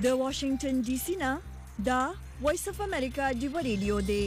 د واشنگټن ډي سي نه دا وایس اف امریکا دی ریډیو دی.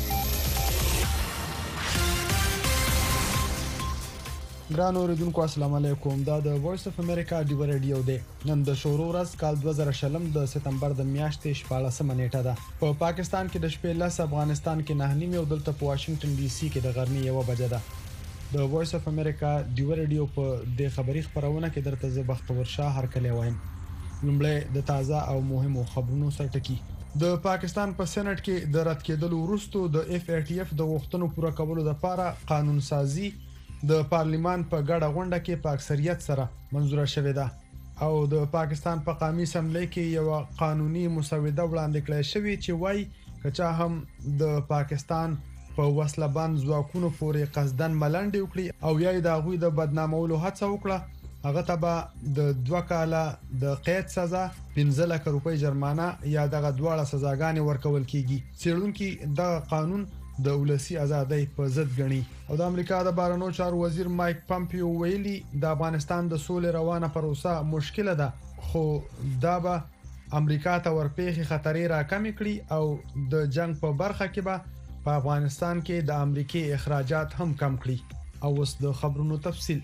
ګران اوریدونکو السلام علیکم. دا د وایس اف امریکا دی ریډیو دی. نن د شروع ورځ کال 2020 د سپتمبر د میاشتې 14 نیټه ده. په پاکستان کې د شپې 10 افغانستان کې 9 او دلته په واشنگټن ډي سي کې د غرمې 1 بجه ده. د وایس اف امریکا دی ریډیو په د خبري خبرونه کې درته زه بختور شاه هرکلی وایم. لومړی د تازه او مهمو خبرونو سرټکی. د پاکستان په سېنات کې د رد کېدلو وروسته د اف ای ټي اف د غوښتنو پوره کولو لپاره قانون سازي د پارلیمان په ګډه غونډه کې په اکثریت سره منزوره شوې ده او د پاکستان په قومي اسمبلی کې یو قانوني مسوده وړاندې کړې شوې چې وايي کچا هم د پاکستان په وسلبان ځواکونو پورې قصدن ملنډي وکړي او یا د غوي د بدنامولو هڅه وکړه هغه تبع د 2 کاله د قید سزا 15 لک روپۍ جرمانه یا دغه دواړه سزاګانې ورکول کیږي. څېړونکو د قانون د ولسی ازادۍ په ضد غني او د امریکا د بهرنیو چارو وزیر مایک پامپیو ویلي د افغانستان د سولې روانه پروسه مشکله ده خو دا به امریکا ته ورپېخي خطرې راکمې کړي او د جنگ په برخه کې به په افغانستان کې د امریکای اخراجات هم کم کړي. او اوس د خبرونو تفصیل.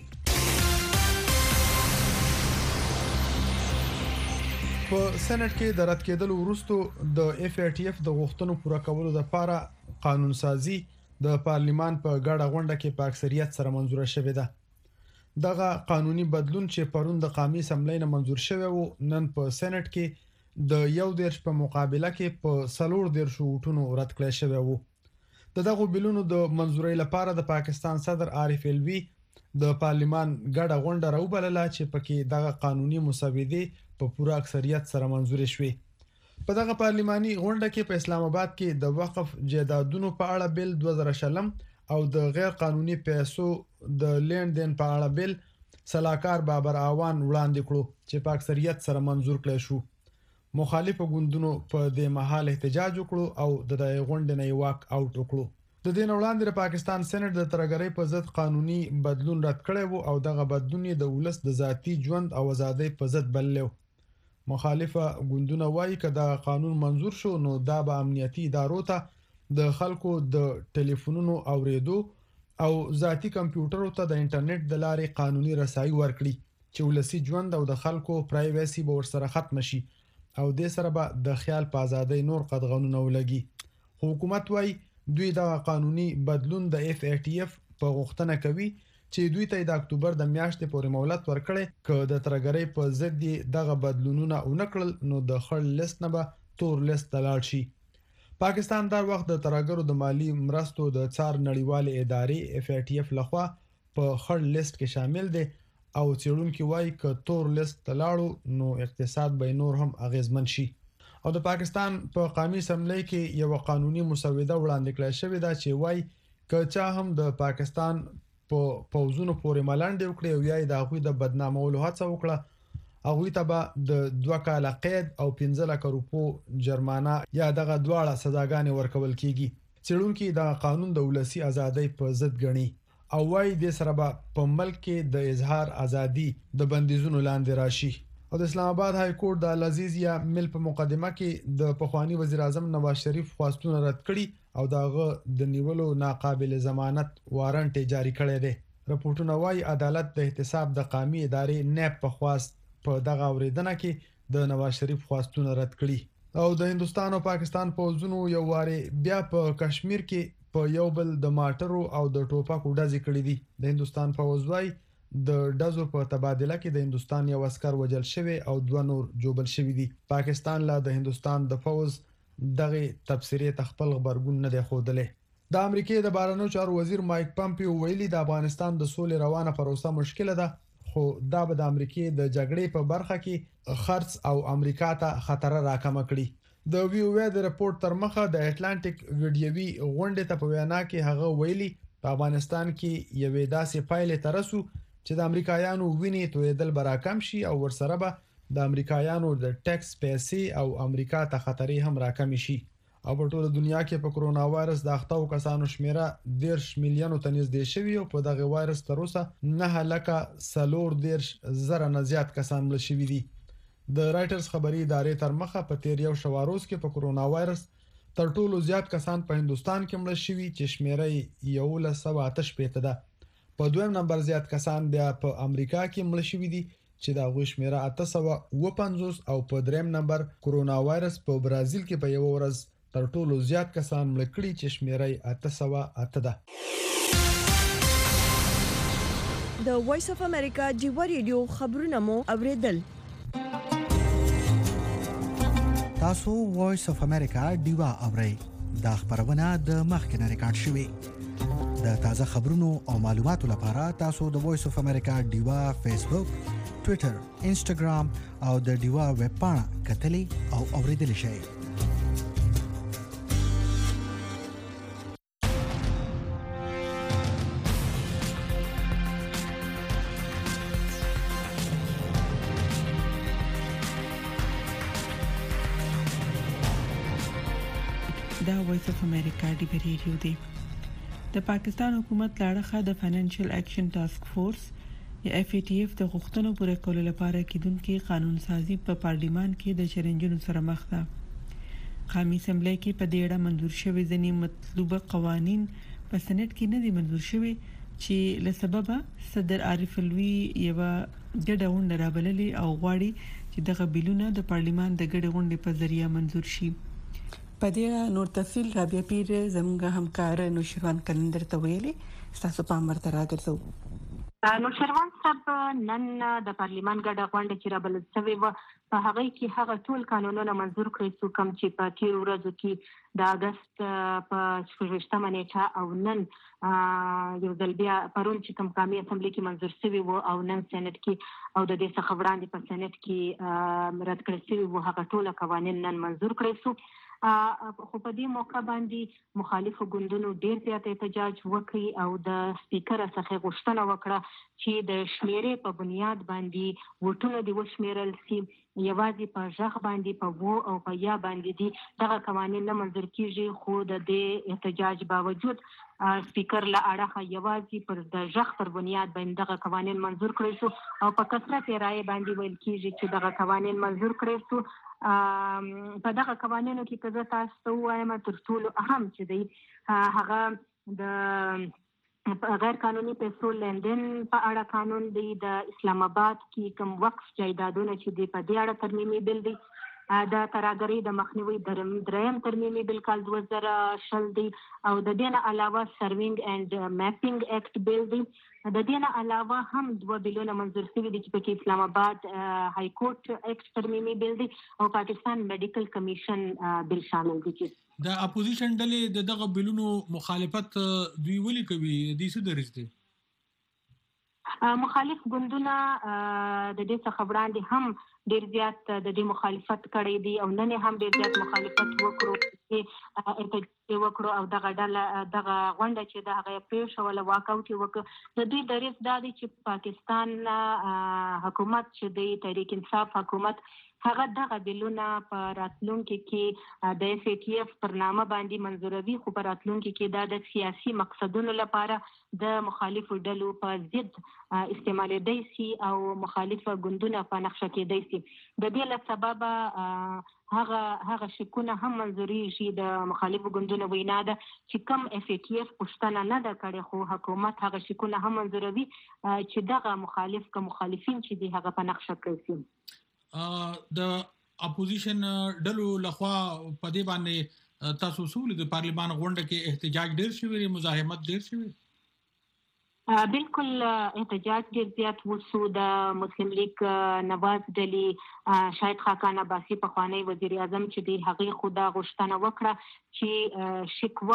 په سېنات کې د رد کېدلو وروسته د اف ای ټي اف د غوښتنو پوره کولو لپاره قانون سازي د پارلیمان په ګډه غونډه کې په اکثریت سره منزوره شوې ده. دغه قانوني بدلون چې پرون د قومي اسمبلی نه منزور شوی و نن په سېنات کې د 11 په مقابله کې په 14 ووټونو رد کړل شوی و. دغه بلونو د منزورۍ لپاره د پاکستان صدر عارف الوی د پارلیمان ګډه غونډه راوبلله چې پکې دغه قانوني مسودې په پوره اکثریت سره منزور شوې. په دغه پارلیماني غونډه کې په اسلام آباد کې د وقف جایدادونو په اړه بل 2000 او د غیر قانوني پیسو د لیندین په اړه بل صلاحکار بابر اعوان وړاندې کړو چې په اکثریت سره منزور کړل شو. مخالفو ګوندونو په دې محل احتجاج وکړو او د غونډې نه واک اوټ وکړو. د دې وړاندې د پاکستان سېنات د ترګرۍ په ضد قانوني بدلون رد کړی وو او دغه بدلون د ولس د ذاتی ژوند او ازادۍ په ضد بللو. مخالفه ګوندونه وایي کدا قانون منزور شو نو دا به امنیتي ادارو ته د خلکو د ټلیفونونو اوریدو او ذاتی کمپیوټرو ته د انټرنیټ د لارې قانوني رسایي ورکړي چې ولسی ژوند او د خلکو پرایویسي به ورسره ختم شي او د سره به د خیال په ازادۍ نور قدغنونه ولګي. حکومت وایي دوی د قانوني بدلون د اف ای ټي اف په غوښتنه کوي چې دوی ته د اکتوبر د میاشتې پورې مهلت ورکړي ک د ترګرۍ په ضد دغه بدلونونه اونکړل نو د خړ لیست نه به تور لیست لاړ شي. پاکستان دا وخت د ترګرو د مالی مرستو د څار نړیوال ادارې اف ای ټي اف لخوا په خړ لیست کې شامل دي او څېړونکو وایي ک تور لیست لاړو نو اقتصاد به نور هم اغیزمن شي. او د پاکستان په قومي اسمبلی کې یو قانوني مسوده وړاندې کړل شوې ده چې وايي کچا هم د پاکستان په پوزونو پورې ملنډي وکړي او یا د هغوی د بدنامولو هڅه وکړه هغوی ته به د 2 کاله قید او 15 لک روپۍ جرمانه یا دغه دواړه سزاګانې ورکول کیږي. څېړونکو د قانون د ولسی ازادۍ په ضد غني او وايي د سره په ملک کې د اظهار ازادي د بندیزونو لاندې راشي. او د اسلام آباد های کورټ د العزیز یا مل په مقدمه کې د پخوانی وزیر اعظم نواز شریف خواستونه رد کړي او دغه د نیولو ناقابل ضمانت وارنټ جاری کړی دی. راپورټونه وايي عدالت د احتساب د قومي ادارې نیب په خواست په دغه اوریدنه کې د نواز شریف خواستونه رد کړي او د هندستان او پاکستان پوځونو یو واره بیا په کشمیر کې په یو بل د ماټرو او د ټوپکو ډزې کړې دي. د هندستان پوځ وايي د ډزو په تبادله کې د هندستان یو عسكر وجل شوی او 2 نور جوبل شوی دي. پاکستان لا د هندستان د فوز دغه تبصرې تخپل خبرګون نه دی خوده. د امریکای د بهرنیو چارو وزیر مایک پامپیو ویلي د افغانستان د سولې روانه پروسه مشکله ده خو دا به د امریکای د جګړې په برخه کې خرڅ او امریکا ته خطر راکمه کړي. د وی او د رپورت تر مخه د اټلانټیک ویډیوي غونډې ته په وینا کې هغه ویلي په افغانستان کې یوې داسې پایلې ترسو چې د امریکایانو ویني تویدل براکم شي او ورسره به د امریکایانو د ټیکس پیسې او امریکا ته خطرې هم راکم شي. او په ټوله دنیا کې په کرونا وایرس د اخته کسانو شمیره 10 میلیونو ته نږدې شوی او په دغه وایرس تر اوسه 9 لک 4 زره نه زیات کسان مړ شوي دي. د رائټرز خبري ادارې تر مخه په تیر یو شواروز کې په کورونا وایرس تر ټولو زیات کسان په هندستان کې مړ شوي چې شمیره یې 1188 ده. په دویم نمبر زیات کسان بیا په امریکا کې مړ شوي دي چې دا غوښ شمیره 850 او په دریم نمبر کورونا وایرس په برازیل کې په یو ورځ تر ټولو زیات کسان مړ کړي چې شمیره یې 808 ده. د وایس اف امریکا جیو ریډیو خبرونه مو اوریدل. تاسو وایس اف امریکا ډیوا اورئ. دا خبرونه د مخکنه ریکارډ شوې. د تازه خبرونو او معلوماتو لپاره تاسو د وایس اف امریکا ډیوا فیسبوک، ټوئیټر، انسټاګرام او د ډیوا ویب پاڼه کتلی او اوریدل شئ. دا وایس اف امریکا دی ریډیو دی. د پاکستان حکومت لاړه د فاینانشل اکشن ټاسک فورس یا FATF د غوښتنو پوره کولو لپاره کېدونکو قانون سازي په پارلیمان کې د چیلنجونو سره مخ ده. قومي اسمبلی کې په دې اړه منظور شوی ځینې مطلوبه قوانين په سېنات کې نه دي منظور شوی چې له سببه صدر عارف الوی یو ګډه غونډه رابللې او غواړي چې دغه بیلونه د پارلیمان د ګډه غونډې په ذریعہ منظور شي. په دې نور تفصیل رابعه پیر زموږ همکار نوشروان کلندر ته ویلي. تاسو په امر تر راګرځو. نوشروان صاحب نن د پارلیمان ګډه غونډه چې رابلل شوې و په هغه کې هغه ټول قانونونه منظور کړي چې کوم چې په تیر ورځو کې د اگست په 28مه نیټه او نن یو ځل بیا پرون چې کوم قومي اسمبلی کې منظور شوی و او نن سېنات کې او د دې څخه وړاندې په سېنات کې رد کړل شوی و هغه ټول قوانين نن منظور کړي شو. خو په دې موقع باندې مخالفو ګوندونو ډېر زیات احتجاج وکړي او د سپیکر څخه غوښتنه وکړه چې د شمیرې په بنیاد باندې وټونه دی وشمیرل شي. یوازې په ژغ باندې په وو او په یا باندې دي دغه قوانين نه منظور کیږي. خو د دې احتجاج باوجود سپیکر له اړخه یوازې پر د ژغ پر بنیاد باندې دغه قوانين منظور کړي شو او په کثرت رائے باندې ویل کیږي چې دغه قوانين منظور کړي شو. په دغه قوانینو کې که زه تاسو ته وایم تر ټولو اهم چې دی هغه د غیر قانوني پیسو لندن په اړه قانون دی. د اسلام آباد کې کوم وقف جایدادونه چې دی په دې اړه ترمیمي بل دی. د تراګری د مخنیوي دریم ترمیمي بل کال 2020 دی او د دې نه علاوه سروینګ اند میپینګ اکټ بل دی. د دې نه علاوه هم دوه بلونه منظور شوي دي چې په اسلام آباد های کورټ اکټ ترمیمي بل دی او پاکستان میډیکل کمیشن بل شامل دي. د اپوزیشن ډلې دغه بلونو مخالفت دوی ولې کوي؟ د څه درځ دي؟ مخالف ګوندونه د دې څخه وړاندې هم ډېر زیات د دې مخالفت کړی دی او نن هم ډېر زیات مخالفت وکړو او دغه غونډه چې د هغه پریښوله واکاوټ وکړ. د دوی دریځ دا دی چې پاکستان حکومت چې د تحریک انصاف حکومت هغه دغه بلونه په راتلونکي کې د FATF پر نامه باندې منظوروي خو په راتلونکي کې دا د سیاسي مقصدونو لپاره د مخالفو ډلو په ضد استعمالېدی شي او مخالفه ګوندونه په نقشه کېدی شي. د دې له سببه هغه شکونه هم منظورېږي. د مخالفو ګوندونو وینا ده چې کوم FATF پوښتنه نه ده کړې خو حکومت هغه شکونه هم منظوروي چې دغه مخالفین چې دي هغه په نقشه کړی شي. د اپوزیشن ډلو لخوا په دې باندې تاسو سول د پارلیمان غونډه کې احتجاج ډیر شوی، مزاحمت ډیر شوی. بالکل احتجاج ډیر زیات وشو. د مسلم لیگ نواز ډلې شاهد خاقان عباسي پخوانی وزیر اعظم چې دی هغه خدا غوښتنه وکړه چې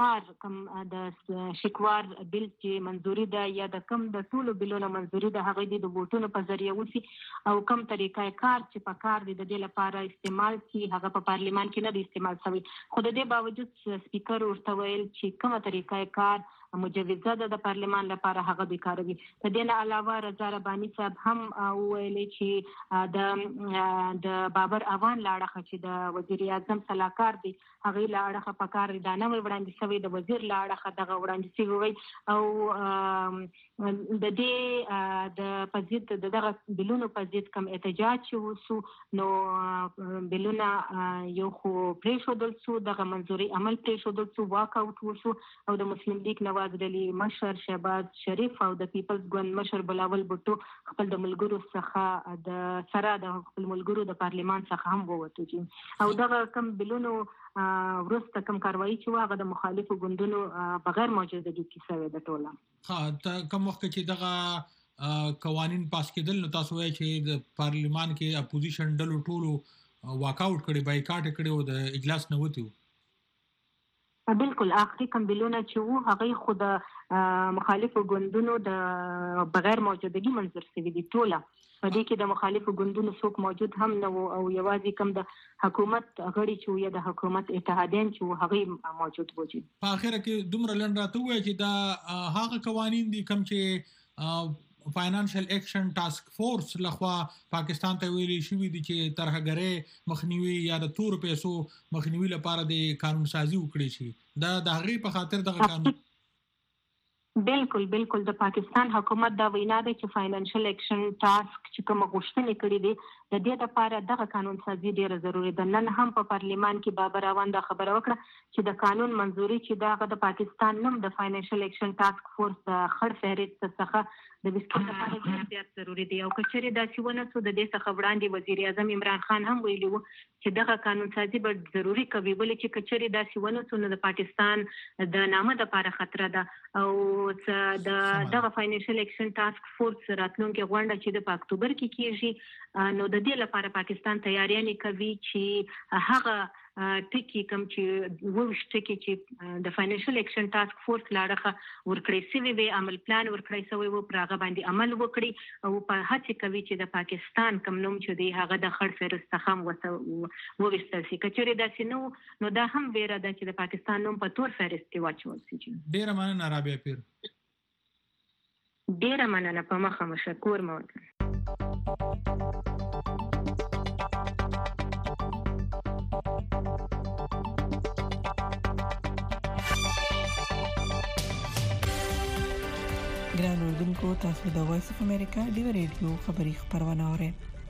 شکوار بل چې منظوري ده یا د کم د ټولو بلونو منظوري ده هغه د ووټونو په ذریعہ وسی او کم طریقې کار چې په کار دي د دې لپاره استعمال شي هغه په پارلیمان کې نه دی استعمال شوی. خو د دې باوجود سپیکر ورته ویل چې کومه طریقې کار مجوزه ده د پارلیمان لپاره هغه بیکاروي. د دې نه علاوه رضا رباني صاحب هم ویلي چې د بابر اوان لاړه چې د وزیر اعظم صلاحکار دی هغه لاړه په کار دا نه وړاندې شوی د وزیر لاړه دغه وړاندې شوی او د دې د پزید دغه بلونو پزید کم احتجاج وسو نو بلونه یو خو پریښودل سو دغه منځوري عمل پریښودل سو واک اوټ وسو او د مسلم لیگ نواز علي مشر شهباز شریف او د پیپلز ګوند مشر بلاول بوټو خپل د ملګرو څخه د سره د خپل ملګرو د پارلیمان څخه هم ووتو او دغه کم بلونو ورسته کم کاروایی چې هغه د مخالفو ګوندونو بغیر موجودګي کې شوی د ټوله ها کوم وخت چې دغه قوانين پاس کېدل نو تاسو وایي چې د پارلیمان کې اپوزیشن ډلو ټولو واک اوټ کړي بایکاټ کړي او د اجلاس نه وته بالکل اخري کوم بلونه چې وو هغه خود مخالفو ګوندونو د بغیر موجودګي منظور شوی دي ټوله په دې کې د مخالفو ګوندونو څوک موجود هم نه وو او یوازې کوم د حکومت غړي چې یا د حکومت اتحادیان چې هغه موجود وو په اخر کې دومره لنډ راته وایي چې دا هغه قوانين دي کوم چې فاینانشل ایکشن ټاسک فورس لخوا پاکستان ته ویلي شوی دي چې ترهګرۍ مخنیوي یا د تور پیسو مخنیوي لپاره د قانون سازي وکړي شي دا د هغې په خاطر دغه قانون بالکل د پاکستان حکومت دا وینا ده چې فاینانشل ایکشن ټاسک چې کوم غوښتنې کړې دي د دې لپاره دغه قانون سازي ډیره ضروری ده نن هم په پارلیمان کې بابر روان دا خبره وکړه چې د قانون منځوري چې دغه د پاکستان نوم د فاینانشل ایکشن ټاسک فورس د خړ فهرست څخه د بسکټ لپاره زیات ضروری دی او کچېرې دا چې ونه سو د دې څخه وړاندې وزیر اعظم عمران خان هم ویلي وو چې دغه قانون سازي به ضروری کوي ولې چې کچېرې دا چې ونه سو نو د پاکستان د نامه لپاره خطر ده او دغه فاینانشل ایکشن ټاسک فورس راتلونکي غونډه چې د اکتوبر کې کیږي نو د دې لپاره پاکستان تیاریاں کوي چې هغه ټکی کوم چې وښته کې چې د فاینانشل ایکشن ټاسک فورس لاړه ورکړې سوي وي عمل پلان ورکړې سوي وو پرغه باندې عمل وکړي او په هڅه کوي چې د پاکستان کوم نوم چې دی هغه د خړ فهرست څخه ووستل شي کچېرې داسې نو دا هم ویره ده چې د پاکستان نوم په تور فهرست کې واچول شي ډیره مننه رابعه پیر ډیره مننه په مخه مشکور مو ګران اردوونکو تاسو د وایس اف امریکا ډیو ریډیو خبري خبرونه اورئ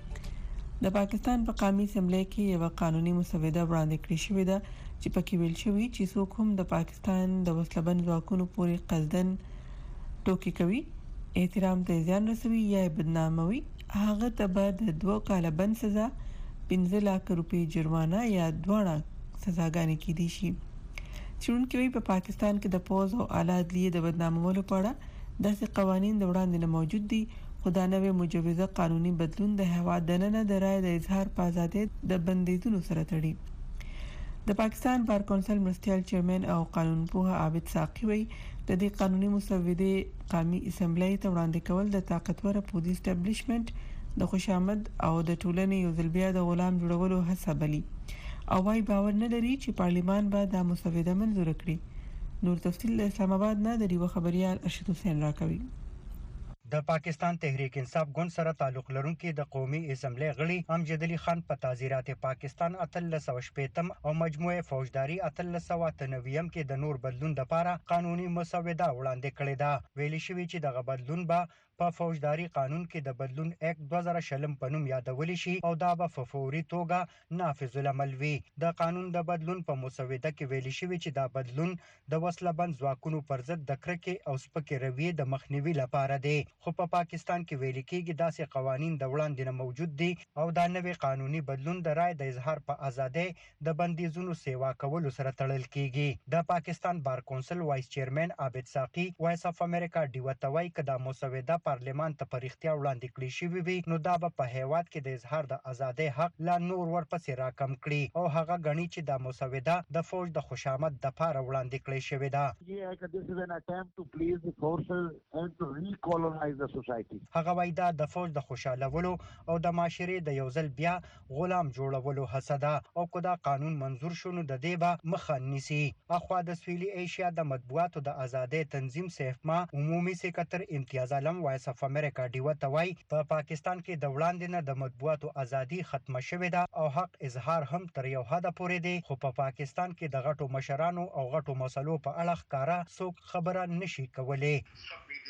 د پاکستان په قومي اسمبلی کې یو قانوني مسوده وړاندې کړې شوې ده چې پکې ویل شوی چې څوک هم د پاکستان د وسلبند ځواکونو پورې قصدن ټوکې کوي احترام ته زیان رسوي یا بدناموي هغه ته به د 2 کاله بند سزا 15 لک روپۍ جرمانه یا دواړه سزاګانې کېدي شي چونکې په پاکستان کې د پوز او اعلی عدلیه د بدنامولو په اړه داسې قوانين د وړاندې نه موجود دي خو دا نوې مجوزه قانوني بدلون د هیواد دننه د رائے د اظهار په ازادۍ د بندیزونو سره تړي د پاکستان بار کونسل مرستیال چیرمن او قانونپوه عابد ساقي وایي د دې قانوني مسودې قومي اسمبلی ته وړاندې کول د طاقتور پولیس اسټابلیشمنت د خوشامد او د ټولنې یو ځل بیا د غلام جوړولو هڅه بلی او وايي باور نه لري چې پارلیمان به دا مسوده منزور کړي نور تفصیل اسلام آباد نه د ریو خبريال ارشد حسین راکوي د پاکستان تحریک انصاف ګوند سره تعلق لرونکي د قومي اسمبلی غړي امجد علي خان په تعزیرات پاکستان 1380 او مجموعه فوجداري 1398 کې د نور بدلون لپاره قانوني مسوده وړاندې کړې ده ویلي شوی چې دغه بدلون به په فوجداري قانون کې د بدلون اکټ 2000 په نوم یادول شي او دا به په فوري توګه نافذ العمل وي د قانون د بدلون په مسوده کې ویلي شوی چې دا بدلون د وسلبند ځواکونو پر ضد د کرکې او سپکې رویې د مخنیوي لپاره دی خو په پاکستان کې ویل کېږي داسې قوانين د وړاندې نه موجود دي او دا نوې قانوني بدلون د رائے د اظهار په ازادۍ د بندیزونو سیوا کولو سره تړل کېږي د پاکستان بار کونسل وایس چیرمن عابد ساقي وایس اف امریکا ډیوټوي کدا مسوده پارلیمان ته پرختیا وړاندې کړی شوی وي نو دا په هیواد کې د اظهار د ازادۍ حق لا نور ورپسې راکم کړي او هغه غني چې د مسوده د فوج د خوشامد د لپاره وړاندې کړی شوی ده هغه وایي دا د فوج د خوشالولو او د معاشري د یو ځل بیا غلام جوړولو هڅه ده او کدا قانون منزور شونه د دې به مخه نیسي اخوا د سویلي ایشیا د مطبوعاتو د ازادۍ تنظیم سیفما عمومي سکرټر امتیاز عالم وایس اف امریکا ډیوټوي په پاکستان کې د وړاندې نه د مطبوعاتو ازادي ختمه شوې ده او حق اظهار هم تر یو حد پورې دی خو په پاکستان کې د غټو مشرانو او غټو مسلو په اړه ښکارا څوک خبره نشي کولای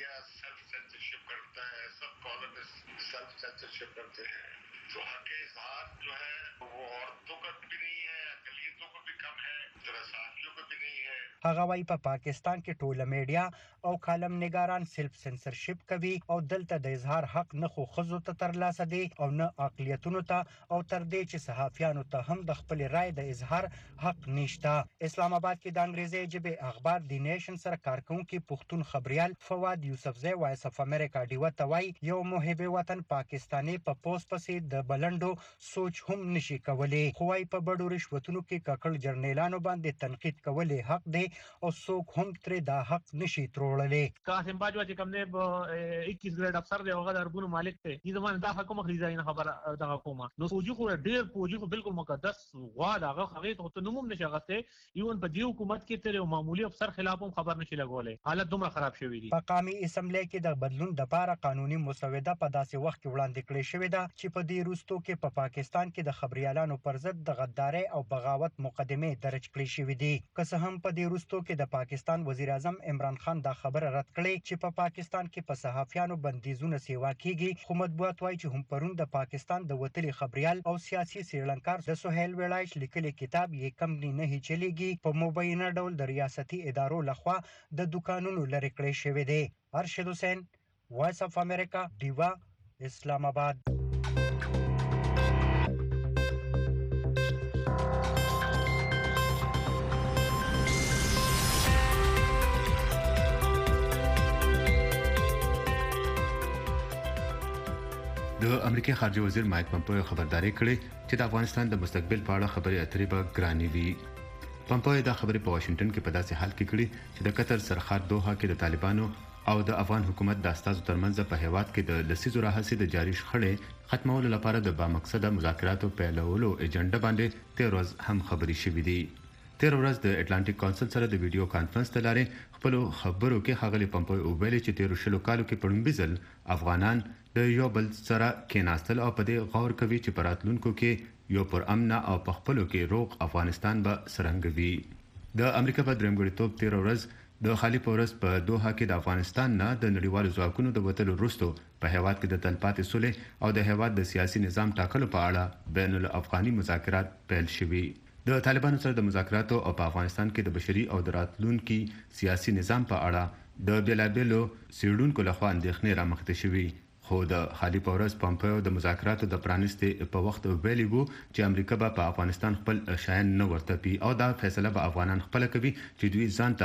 self censorship करता है, सब कॉलम सेल्फ सेंसरशिप करते हैं। तो हक इजहार जो है वो औरतों का भी नहीं है, अक़लियतों को भी कम है, रसाखियों को भी नहीं है। هغه وايي په پاکستان کې ټوله میډیا او کالم نگاران سلف سنسرشپ کوي او دلته د اظهار حق نه خو خزو ته ترلاسه دي او نه اقلیتونو ته او تر دې چې صحافیانو ته هم د خپل رائے د اظهار حق نشته. اسلام آباد کې د انګریزي ژبې اخبار دی نیشن سره کارکونکو پښتون خبريال فواد یوسفزئی وایس اف امریکا ډیو ته وایي یو محب وطن پاکستاني په پوسټ پسې د بلندو سوچ هم نشي کولای. خو وايي په بډو رشوتونو کې ککړ جرنیلانو باندې تنقید کول حق دی او څوک هم ترې دا حق نشي تروړلی. قاسم باجوا چې کوم دی 21 گریډ افسر دی هغه د اربونو مالک دی. دې زمانه دا حکومت خریځای نه خبره دغه کومه نو فوجي خو ډېر فوجي خو بالکل مقدس غوا دغه هغه ته نوم نشي غسته ایون په دې حکومت کې تر یو معمولی افسر خلاف هم خبر نشي لګولې. حالت دومره خراب شوی دی. په قومي اسمبلی کې د بدلون د لپاره قانوني مسوده په داسې وخت کې وړاندې کړې شوې ده چې په دې وروستو کې په پاکستان کې د خبريالانو پر ضد د غدارۍ او بغاوت مقدمه درج کړې شوې دي. که څه هم په دې وروستو کې د پاکستان وزیر اعظم عمران خان دا خبره رد کړې چې په پاکستان کې په صحافیانو بندیزونه سیوا کیږي. خو مطبوعات وايي چې هم پرون د پاکستان د وتلي خبريال او سیاسي سریلانکار د سهیل ویلایش لیکلي کتاب یې کمپنی نه چلیږي په مبینه ډول د ریاستي ادارو لخوا د دکانونو لرې کړی شوی دی. ارشد حسین وایس اف امریکا دیوا اسلام آباد. د امریکای خارجه وزیر مایک پمپیو خبرداري کړې چې د افغانستان د مستقبل په اړه خبرې اترې به ګرانې وي. پمپیو دا خبرې په واشنگټن کې په داسې حال کې کړې چې د قطر سرحد دوحه کې د طالبانو او د افغان حکومت د استازو ترمنځ په هیواد کې د لسیزو راهیسې د جاري شخړې ختمولو لپاره د بامقصده مذاکراتو پیلولو ایجنډا باندې تیر ورځ هم خبرې شوې دي. تیر ورځ د اټلانټیک کونسل سره د ویډیو کانفرنس ته لارې خپل خبرو کې ښاغلي پمپیو ویلي چې تیر شلو کالو کې پړمبي ځل افغانان د یو بل سره کېناستل او په دې غور کوي چې په راتلونکو کې یو پر امن او په خپلو کې روغ افغانستان به سرنګوي. د امریکا په درېمګړیتوب تیر ورځ د خالي پورس په دوحه کې د افغانستان نه د نړیوالو ځواکونو د وټلو وروسته په هیواد کې د تلپاتې سولې او د هیواد د سیاسي نظام ټاکلو په اړه بین الافغاني مذاکرات پیل شوي. د طالبانو سره د مذاکراتو او په افغانستان کې د بشري او د راتلونکي سیاسي نظام په اړه د بیلابیلو سیډونکو لخوا اندېښنې رامخته شوي. خو د خالي پورس پمپیو د مذاکراتو د پرانستې په وخت ویلي وو چې امریکا به په افغانستان خپل شاین نه ورتپي او دا فیصله به افغانان خپل کوي چې دوی ځانته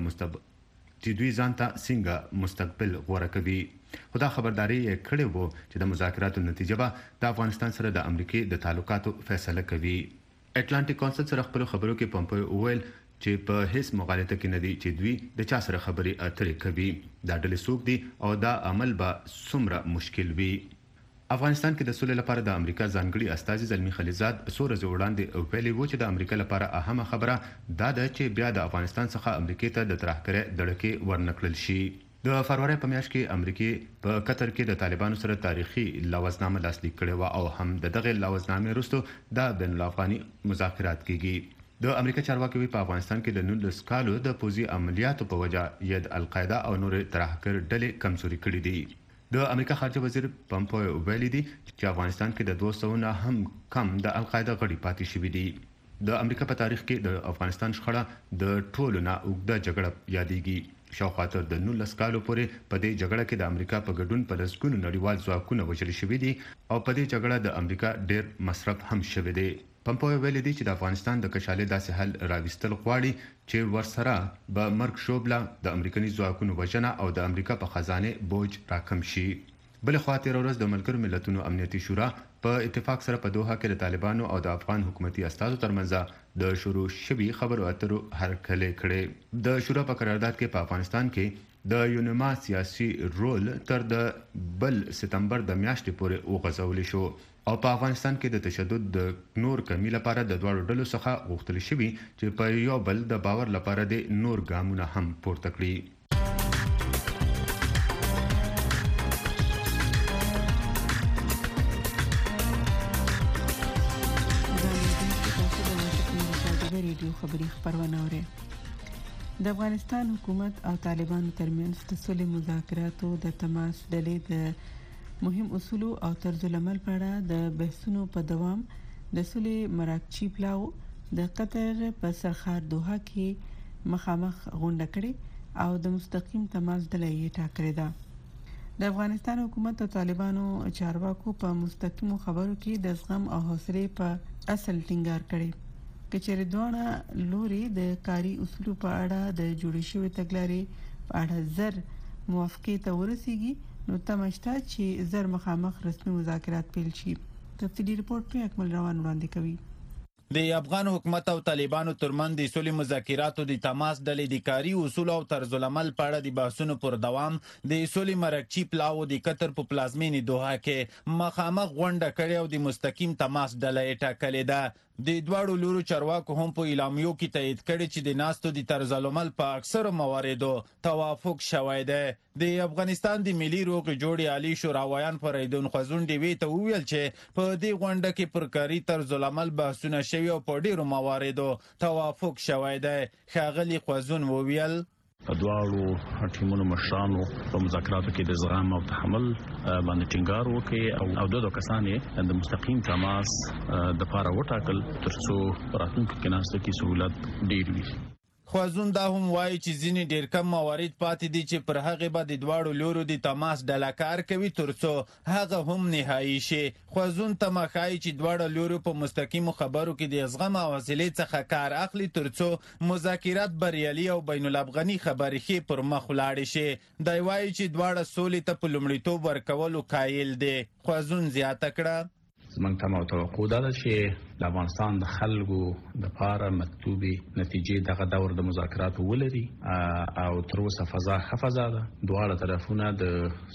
څنګه مستقبل غوړه کوي. خدا خبرداري کړې وو چې د مذاکراتو نتیجه به د افغانستان سره د امریکای د تعلقاتو فیصله کوي. اټلانټیک کونسل سره خپل خبرو کې پمپیو ویل چې په هیڅ مغالطه کې نه دي چې دوی د چا سره خبرې اترې کوي. دا ډلې څوک دي او دا عمل به څومره مشکل وي. افغانستان کې د سولې لپاره د امریکا ځانګړي استازي زلمی خلیزاد څو ورځې وړاندې ویلي وو چې د امریکا لپاره اهمه خبره دا ده چې بیا د افغانستان څخه امریکا ته د ترهګرۍ دړکې ورنکړل شي. د فروری په میاشت کې امریکا په قطر کې د طالبانو سره تاریخي لوزنامه لاسلیک کړې و او هم دغه لوزنامه وروسته د بین الافغاني مذاکرات کېږي. د امریکا چارواکي په افغانستان کې د 19 کالو د پوزي عملیاتو په وجه ید القاعده او نور ترهګر ډلې کمزوري کړې دي. د امریکا خارجه وزیر پمپیو ویلي دي چې افغانستان کې د 200 نه هم کم د القاعده غړي پاتې شوي دي. د امریکا په تاریخ کې د افغانستان شخړه د ټولو نه اوږده جګړه یادېږي. شاوخوا تر د 19 کالو پورې په دې جګړه کې د امریکا په ګډون په لسګونو نړیوال ځواکونه وژل شوي دي او په دې جګړه د امریکا ډېر مصرف هم شوی دی. پمپیو ویلي دي چې د افغانستان د کشالې داسې حل راوستل غواړي چې ورسره به مرګ شوبله د امریکایي ځواکونو وژنه او د امریکا په خزانه بوج راکم شي. بل خوا تیر ورځ د ملګرو ملتونو امنیتي شورا په اتفاق سره په دوحه کې د طالبانو او د افغان حکومتي استازو ترمنځ د شروع شوي خبرو اترو هرکلی کړي. د شورا په قرارداد کې په افغانستان کې د یونما سیاسي رول تر د بل سپتمبر د میاشتې پورې وغځول شو او په افغانستان کې د تشدد د نور کمی لپاره د دوه ډلو څخه غوښتل شوی چې په یو بل د باور لپاره د نور ګامونه هم پورته کړي. ریډیو خبری خبرونه اوري. د افغانستان حکومت او طالبانو ترمنځ د صلح مذاکراتو د تماس ډلې د مهم اصول او طرز العمل په اړه د بحثونو په دوام د صلح مراکچی پلاو د قطر په سرخار دوحه کې مخامخ غونډه کړې او د مستقیم تماس ډلې یې ټاکلې ده. د افغانستان حکومت او طالبانو چارواکو په مستقیمو خبرو کې د زغم او حوصله په اصل ټینګار کړی. کچېرې دواړه لوري د کاري اصولو په اړه د جوړې شوې تګلارې په اړه زر موافقې ته ورسیږي نو تمشته چې زر مخامخ رسمي مذاکرات پیل شي. تفصیلی رپورت په اکمل روان وړاندې کوي. د افغان حکومت او طالبانو ترمن د صلح مذاکراتو د تماس ډلې د کاري اصول او طرز العمل په اړه د بحثونو پر دوام د صلح مراکچی پلاو د قطر په پلازمینې دوحه کې مخامخ غونډه کړې او د مستقیم تماس ډله یې ټاکلې ده. د دواړو لورو چارواکو هم په اعلامیو کې تایید کړي چې د ناستو د طرز العمل په اکثر مواردو توافق شوی دی. د افغانستان د ملي روغې جوړې عالی شوراویان فریدون خوازون دی ته ویل چې په دې غونډه کې پر کاري طرز العمل بحثونه شوي او په ډیرو مواردو توافق شوی دی. ښاغلي خوازون وویل دواړو ټیمونو مشرانو په مذاکراتو کې د زغم او تحمل باندې ټینګار وکړي او دوه کسان یې د مستقیم تماس د لپاره وټاکل ترڅو راتلونکي کې ناسته کې سہولت ډیر وي. خوازون دا هم وایي چې ځینې ډیر کم موارد پاتې دي چې پر هغه به د دواړو لورو د تماس ډله کار کوي ترڅو هغه هم نهایی شي. خوازون تمخای چې دواړو لورو په مستقیمو خبرو کې د زغم او حوصلې څخه کار اخلي ترڅو مذاکرات بریالي او بین الافغاني خبرې ښې پر مخ ولاړ شي. دا وایي چې دواړه سولې ته په لومړیتوب ورکولو قایل دي. خوازون زیاته کړه زمونږ تمه او توقع دا ده چې د افغانستان د خلکو د پاره مطلوبې نتیجې دغه دور د مذاکراتو ولري او تر اوسه فضا حفظه ده. دواړه طرفونه د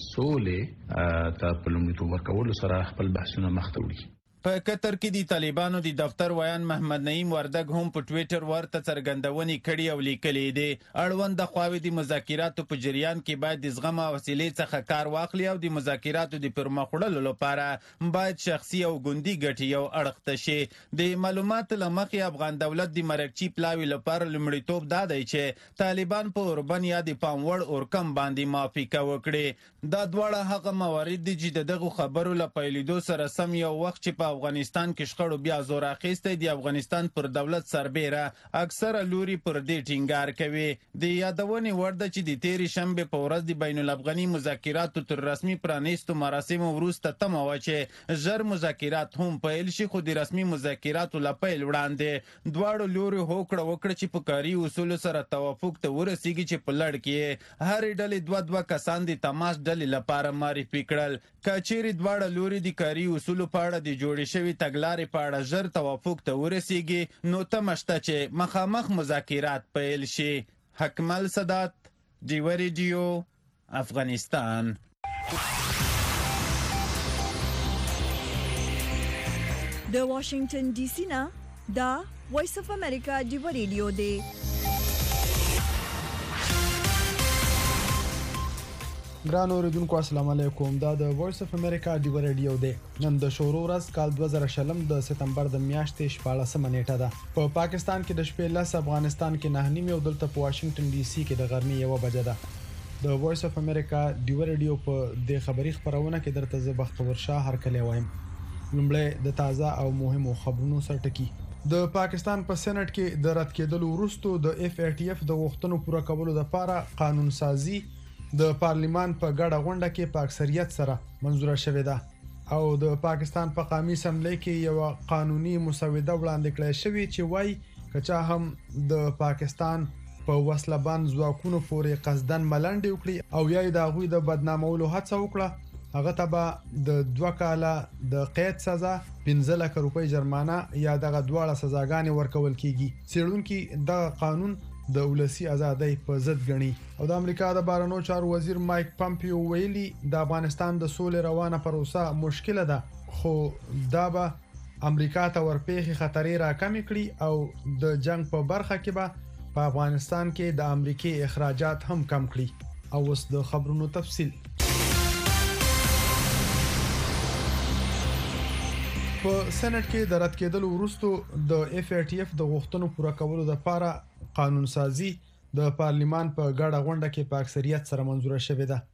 سولې ته په لومړیتوب ورکولو سره خپل بحثونه مخ ته وړي. په قطر کې د طالبانو د دفتر ویان محمد نعیم وردګ هم په ټویټر ورته څرګندونې کړي او لیکلي دي اړوند خواوې د مذاکراتو په جریان کې باید د زغم او حوصلې څخه کار واخلي او د مذاکراتو د پرمخ وړلو لپاره باید شخصي او ګوندي ګټې یو اړخ ته شي. د معلوماتو له مخې افغان دولت د مراکچی پلاوي لپاره لومړیتوب دا دی چې طالبان په اوربن یا د پام وړ اورکم باندې موافقه وکړي. دا دواړه هغه موارد دي چې دغه خبرو له پیلېدو سره سم یو وخت چې په افغانستان کې شخړو بیا زور اخیستی د افغانستان پر دولت سربېره اکثره لوري پر دې ټینګار کوي. د یادونې وړ ده چې د تېرې شنبې په ورځ د بین الافغاني مذاکراتو تر رسمي پرانیستو مراسمو وروسته تمه وه چې ژر مذاکرات هم پیل شي خو د رسمي مذاکراتو له پیل وړاندې دواړو لورو هوکړه وکړه چې په کاري اصولو سره توافق ته ورسیږي چې په لړ کې هرې ډلې دوه کسان د تماس ډلې لپاره معرفي کړل. که چیرې دواړه لوري د کاري اصولو په اړه د جوړې شوي تګلارې په اړه ژر توافق ته ورسیږي نو تمه شته چې مخامخ مذاکرات پیل شي. حکمل سادات ډیوه ریډیو افغانستان. د واشنگټن ډي سي نه دا وایس اف امریکا ډیوه ریډیو دی. ګران اوریدونکو السلام علیکم. دا د وایس اف امریکا ډیوه ریډیو دی. نن د شورو ورځ کال 2020 د سپتمبر د میاشتې 14 نیټه ده. په پاکستان کې د شپې 10 افغانستان کې 9 او دلته په واشنگټن ډي سي کې د غرمې 1 بجه ده. د وایس اف امریکا ډیوه ریډیو په د خبري خبرونه کې درته زه بختور شاه هرکلی وایم. لومړی د تازه او مهمو خبرونو سرټکی. د پاکستان په سېنات کې د رد کېدلو وروسته د FATF د غوښتنو پوره کولو لپاره قانون سازي د پارلیمان په ګډه غونډه کې په اکثریت سره منزوره شوې ده او د پاکستان په قومي اسمبلی کې یو قانوني مسوده وړاندې کړې شوې چې وایي کچا هم د پاکستان په وسلبان ځواکونو پورې قصدن ملنډې وکړي او یا د هغوی د بدنامولو هڅه وکړه هغه ته به د 2 کاله د قید سزا 15 لک روپۍ جرمانه یا دغه دواړه سزاګانې ورکول کیږي. څېړونکي د قانون د ولسی ازادۍ په ضد غني او د امریکا د بهرنیو چارو وزیر مایک پامپیو ویلي د افغانستان د سولې روانه پروسه مشکله ده خو دا به امریکا ته ورپېخي خطرې راکمې کړي او د جنگ په برخه کې به په افغانستان کې د امریکای اخراجات هم کم کړي. او اوس د خبرونو تفصیل. په سېنات کې د رد کېدلو وروسته د FATF د غوښتنو پوره کولو لپاره قانون سازي د پارلیمان په ګډه غونډه کې په اکثریت سره منزوره شوې ده.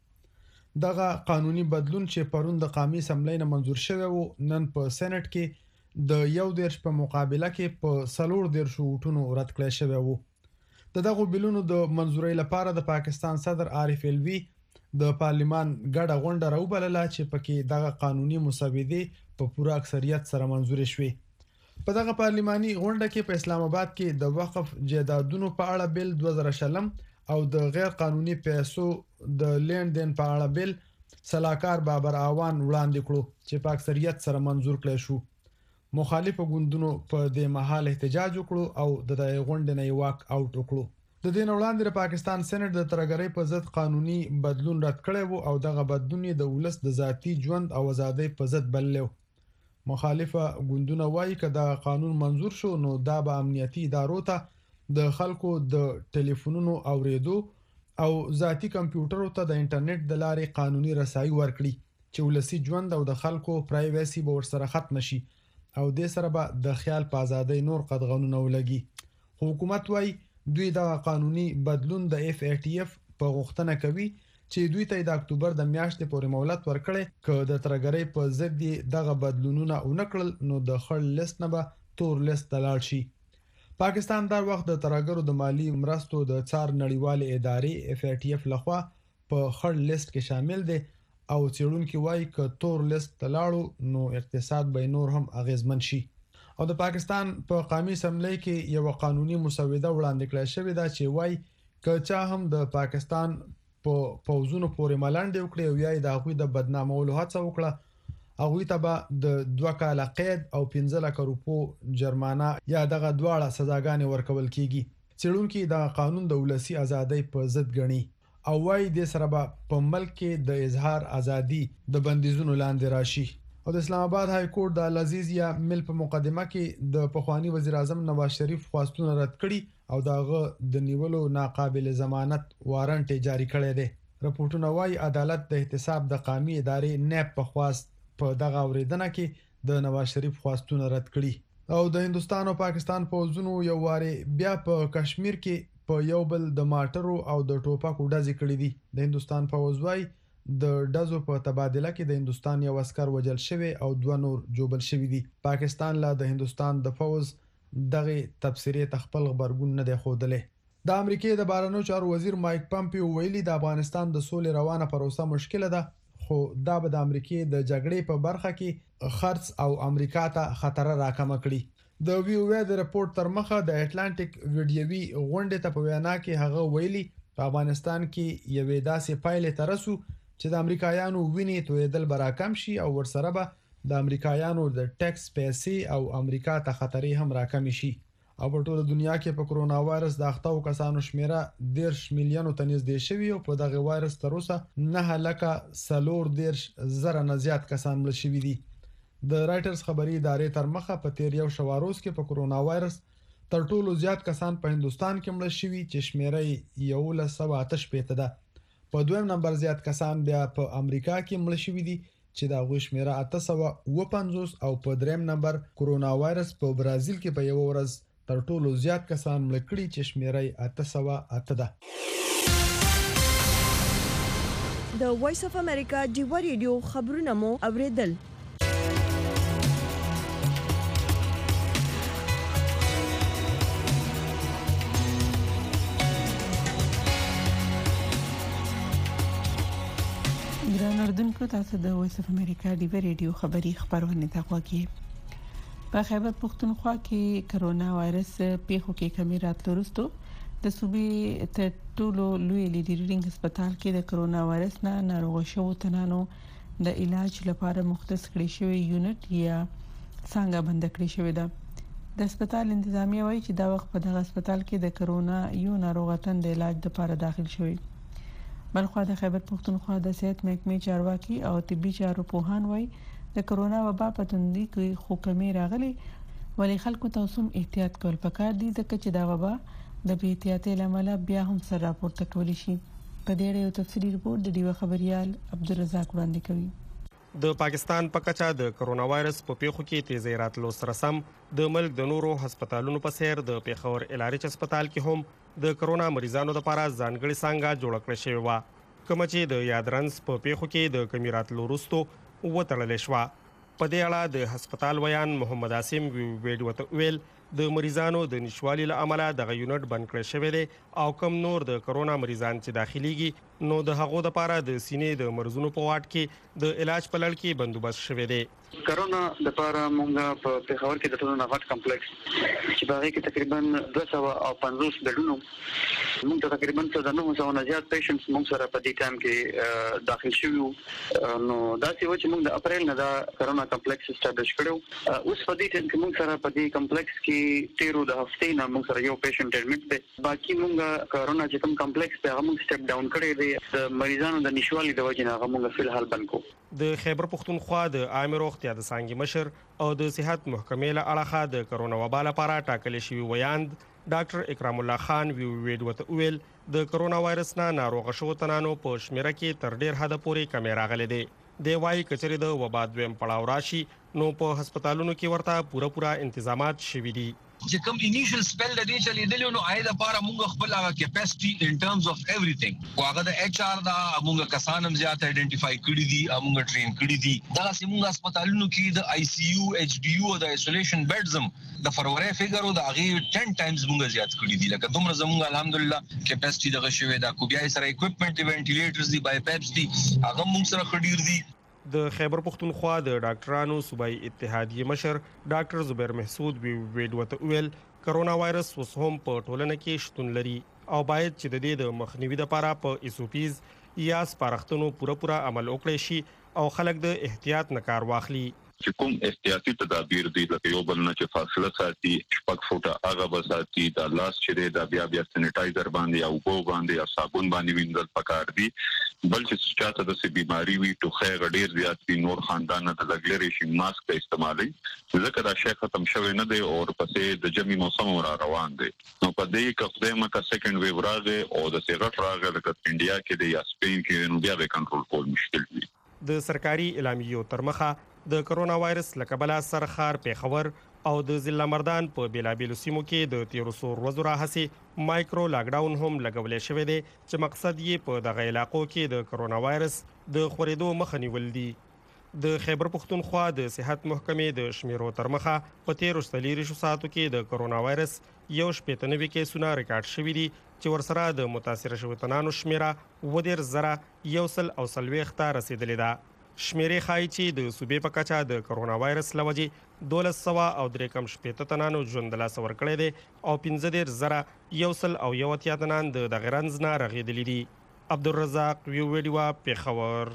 دغه قانوني بدلون چې پرون د قومي اسمبلی نه منزور شوی و نن په سېنات کې د 11 په مقابله کې په 14 ووټونو رد کړل شوی و. دغه بلونو د منزورۍ لپاره د پاکستان صدر عارف الوی د پارلیمان ګډه غونډه راوبلله چې پکې دغه قانوني مسودې په پوره اکثریت سره منزور شوې. په دغه پارلیماني غونډه کې په اسلام آباد کې د وقف جایدادونو په اړه بل 2000 او د غیر قانوني پیسو د لین دین په اړه بل صلاحکار بابر اعوان وړاندې کړو چې په اکثریت سره منزور کړل شو. مخالفو ګوندونو په دې مهال احتجاج وکړو او د غونډې نه واک اوټ وکړو. د دې وړاندې د پاکستان سېنات د ترګرۍ په ضد قانوني بدلون رد کړی وو او دغه بدلون د ولس د ذاتی ژوند او آزادۍ په ضد بللو. مخالفه ګوندونه وایي چې دا قانون منزور شو نو دا به امنیتي ادارو ته د خلکو د ټلیفونونو اوریدو او ذاتی کمپیوټرو ته د انټرنیټ د لارې قانوني رسایي ورکړي چې ولسی ژوند او د خلکو پرایویسي به ورسره ختم شي او د سره به د خیال په ازادۍ نور قدغنونه ولګي. حکومت وایي دوی دا قانوني بدلون د FATF په غوښتنه کوي چې دوی ته د اکتوبر د میاشتې پورې مهلت ورکړي که د ترګرۍ په ضد دغه بدلونونه ونکړل نو د خړ لیست نه به تور لیست ته لاړ شي. پاکستان در وخت د ترګرو د مالی مرستو د څار نړیوال ادارې FATF لخوا په خړ لیست کې شامل دي او څېړونکي وایي که تور لیست ته لاړو نو اقتصاد به نور هم اغیزمن شي. او د پاکستان په قومي اسمبلی کې یو قانوني مسوده وړاندې کړل شوې ده چې وایي که چا هم د پاکستان په پوزونو پورې ملنډې وکړي او یا د هغوی د بدنامولو هڅه وکړه هغوی ته به د 2 کاله قید او 15 لک روپو جرمانه یا دغه دواړه سزاګانې ورکول کیږي. څېړونکي د قانون د ولسی ازادۍ په ضد ګڼي او وايي د سره په ملک کې د اظهار ازادي د بندیزونو لاندې راشي. او د اسلام آباد های کورټ د العزیز یا مل په مقدمه کې د پخوانی وزیر اعظم نواز شریف خواستونه رد کړي او دغه د نیولو ناقابل ضمانت وارنټ جاری کړی دی. راپورټونه وايي عدالت د احتساب د قومي ادارې NAP په خواست په دغه اوریدنه کې د نواز شریف خواستونه رد کړي. او د هندستان او پاکستان پوځونو یو واره بیا په کشمیر کې په یو بل د ماټرو او د ټوپکو ډزې کړې دي. د هندستان پوځ وايي د ډزو په تبادله کې د هندستان یو عسكر وژل شوی او 2 نور جوبل شوی دي. پاکستان لا د هندستان د فوز دغه تفسیرې تخپل خبرګون نه دی خوده. د امریکای د بهرنیو چارو وزیر مایک پامپیو ویلي د افغانستان د سولې روانه پروسه مشکله ده خو دا به د امریکای د جګړې په برخه کې خرڅ او امریکا ته خطر راکمه کړي. د ویو د رپورت تر مخه د اټلانټیک ویډیوي غونډې ته په وینا کې هغه ویلي په افغانستان کې یوې داسې پایلې ترسو چې د امریکایانو ویني تویدل براکم شي او ورسره به د امریکایانو د ټیکس پیسې او امریکا ته خطرې هم راکم شي. او په ټوله دنیا کې په کرونا وایرس د اخته کسانو شمیره 10 میلیونو ته نږدې شوی او په دغه وایرس تر اوسه 9,410,000 نه زیات کسان مړ شوي دي. د رائټرز خبري ادارې تر مخه په تیر یو شواروز کې په کرونا وایرس تر ټولو زیات کسان په هندستان کې مړ شوي چې شمیره 1188 ده. په دویم نمبر زیات کسان بیا په امریکا کې مړ شوي دي چې دا غوښ شمیره 850 او په دریم نمبر کرونا وایرس په برازیل کې په یو ورځ تر ټولو زیات کسان مړ کړي چې شمیره 808 ده. د وایس اف امریکا ډیو ریډیو خبرونه مو اوریدل. ګران اردوونکو تاسو د وایس اف امریکا ډیو ریډیو خبري خبرونه ته غوږی. په خیبر پختونخوا کې کرونا وایرس پیښو کې کمی راتلو وروسته د صوبې ته ټولو لوی لیډرینګ هسپتال کې د کرونا وایرس نه ناروغ شوو تنانو د علاج لپاره مختص کړی شوی یونټ یا څنګه بند کړی شوی ده. د هسپتال انتظامیه وایي چې دا وخت په دغه هسپتال کې د کرونا یو ناروغ تن د علاج لپاره داخل شوی. بلخوا د خیبر پختونخوا د صحت محکمې چارواکي او طبي چارو پوهان وایي د کرونا وبا په توندۍ کې خو کمی راغلي ولې خلکو ته اوس هم احتیاط کول پکار دي ځکه چې دا وبا د بې احتیاطۍ له امله بیا هم سر راپورته کولی شي. په دې اړه یو تفصیلي رپورت د ډیو خبريال عبدالرزاق وړاندې کوي. د پاکستان په کچا د کرونا وایرس په پیښو کې تیزی راتلو سره سم د ملک د نورو هسپتالونو په څیر د پیښور الارچ هسپتال کې هم د کرونا مریضانو لپاره ځانګړې څنګه جوړ کړې شوې و کوم چې د یادرنس په پیښو کې د کمی راتلو وروسته وتړل شو. په دې اړه د هسپتال ویان محمد عاصم ویډیو ویل د مریضانو د نشوالي له امله د یونټ بند کړی شوی دی او کم نور د کرونا مریضان چې داخليږي نو د هغو لپاره د سینې د مرزونو په واټ کې د علاج په لړ کې بندوبست شوی دی. کرونا د لپاره مونږه په پیښور کې د ټولو نغټ کمپلیکس چې باغې کې تقریبا 250 بیډونو مونږ تقریبا 900 نه زیات پیشنټس مونږ سره په دې ټایم کې داخل شوي نو دا چې مونږ د اپریل نه دا کرونا کمپلیکس اسټابلیش کړو. اوس په دې ټایم کې مونږ سره په دې کمپلیکس کې 13 د هفتې نه مونږ سره یو پیشنټ اډمیټ دی. باقي مونږ کرونا چې کوم کمپلیکس ته موږ سټپ ډاون کړی دی د مریضانو د نشوالي د وجې نه موږ فل حال بند کو. د خیبر پختونخوا د عامه روغتیا د څانګې مشر او د صحت محکمې له اړخه د کرونا وبا لپاره ټاکل شوی ویاند ډاکټر اکرام الله خان ویډیو ویل د کرونا وایرس نه ناروغ شو تنانو په شمیره کې تر ډیر حد پورې کمی راغلی دی. د وايي کچري د وبا دویم پړاو راشي نو په هسپتالونو کې ورته پوره تنظیمات شوي دي. چې کوم انیشل سپیل د دې چلیدل نو آی د لپاره موږ خپل هغه کیپاسټي ان ټرمز اف ایوریثینګ هغه د ایچ آر دا موږ کسانم زیات آئیډنټیفای کړی دي موږ ټرین کړی دي دا سیمه هسپتالونو کې د آی سی یو ایچ ډی یو د آیسولیشن بیډزم د فروری فګرو د هغه 10 ټایمز موږ زیات کړی دي لکه دومره زموږ الحمدلله کیپاسټي دغه شوی دا کو بیا سره اکوپمنٹ وینټیلیټرز دي بای پیپس دي هغه موږ سره خډیر دي. د خیبر پختونخوا د ډاکټرانو صوبایي اتحادیه مشر ډاکټر زبیر محسود ویډیو ویل کرونا وایرس اوس هم په ټولنه کې شتون لري او باید چې د دې د مخنیوي لپاره په ایسوپیز یا سپارښتنو پوره عمل وکړي شي او خلک د احتیاط نه کار واخلي. چې کوم احتیاطي تدابیر دي لکه یو بل نه چې فاصله ساتي شپږ فوټه هغه بساتي دا لاس چې دا بیا سینیټایزر باندې او بو باندې یا صابون باندې وینځل پکار دي. بل چې چاته د سي بيماري وي ټوخه غډیر زیات دي نور خاندان د لګلري شي ماسک استعمالي ځکه دا شی ختم شوی نه دی او پسې د جمی موسم را روان دی نو په دې کې مکه سیکنډ ویو راغی او د سیغټ راغی لکه انډیا کې د یا سپین کې نو بیا به کنټرول کول مشکل دي. د سرکاري اعلامیو تر مخه د کرونا وایرس لکبلا سرخار پیښور او د ضلع مردان په بیلابیلو سیمو کې د 1300 ورځو راهسي مایکرو لاک ډاون هم لګولې شوی دی چې مقصد یې په دغه علاقو کې د کرونا وایرس د خورېدو مخه نیول دي. د خیبر پختونخوا د صحت محکمې د شمیرو تر مخه په 13 ساعتو کې د کرونا وایرس 1.9 کیسونه ریکارډ شوي دي چې ورسره د متاثر شویو تنانو شمیره 1.140 ته رسیدلې ده. شمیرې ښایي چې د صوبې په کچه د کرونا وایرس لوجې 1203 تنانو ژوند له لاسه ورکړی دی او 15180 تنان د غرنز نه رغېدلي دي. عبدالرزاق ویډیو پیښور.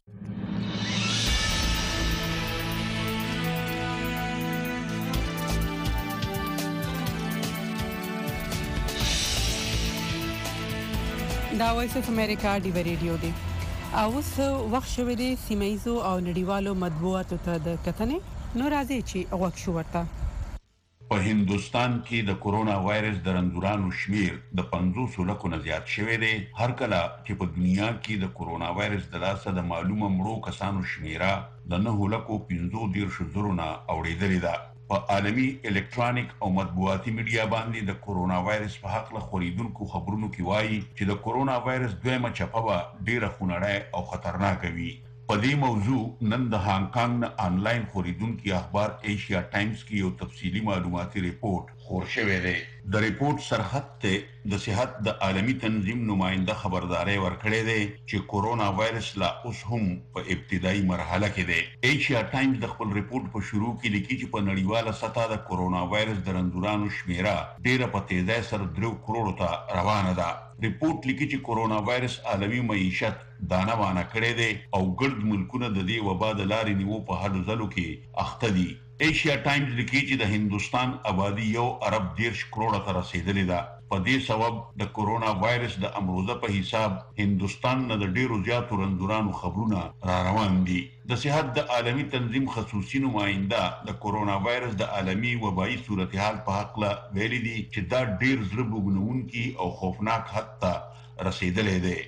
دا وایس اف امریکا دی ریډیو دی او اوس وخت شوه دی سیمایزو او نړیوالو مطبوعاتو ته د کتنې نو راځي چې وخت شو ورته. په هندستان کې د کرونا وایرس د رنځورانو شمیر د 500 لکو نه زیات شوی دی. هر کله چې په دنیا کې د کرونا وایرس د لاسه د معلومه مړو کسانو شمیره د 9 لکو 15 نه اوریدلې ده. په عالمي الکترونیک او مطبوعاتي میډیا باندې د کرونا وایرس په حق له خبرونکو خبرونو کې وایي چې د کرونا وایرس دویمه چپه ډیره خونړی او خطرناک وي. په دې موضوع نن د هانګ کانګ نه انلاین خبرونکو اخبار ایشیا ټایمز کې یو تفصیلی معلوماتي ریپورت خور شوی دی. د ریپورت سرحد ته د صحت د عالمی تنظیم نماینده خبرداري ورکړې ده چې کرونا وایرس لا اوس هم په ابتدایي مرحله کې دی. ایشیا ټایمز د خپل ریپورت په شروع کې لیکي چې په نړیواله سطح د کرونا وایرس د رنځورانو شمیره ډیره په تیزۍ سره 3 کروڑ ته روانه ده. ریپورت لیکي چې کرونا وایرس عالمی معیشت دانه وانه کړی دی او ګرد ملکونه د دې وبا د لارې نیو په هلو ځلو کې اخته دي. ایشیا ټایمز لیکي چې د هندستان آبادی 1.10 کروڑ ته رسیدلې ده. په دې سبب د کرونا وایرس د امروزه په حساب هندستان نه د ډیرو زیاتو رنځورانو خبرونه را روان دي. د صحت د عالمی تنظیم خصوصي نماینده د کرونا وایرس د عالمی وبایي صورتحال په حق له ویلي دي چې دا ډیر زړه بوږنونکي او خوفناک حد ته رسیدلې ده.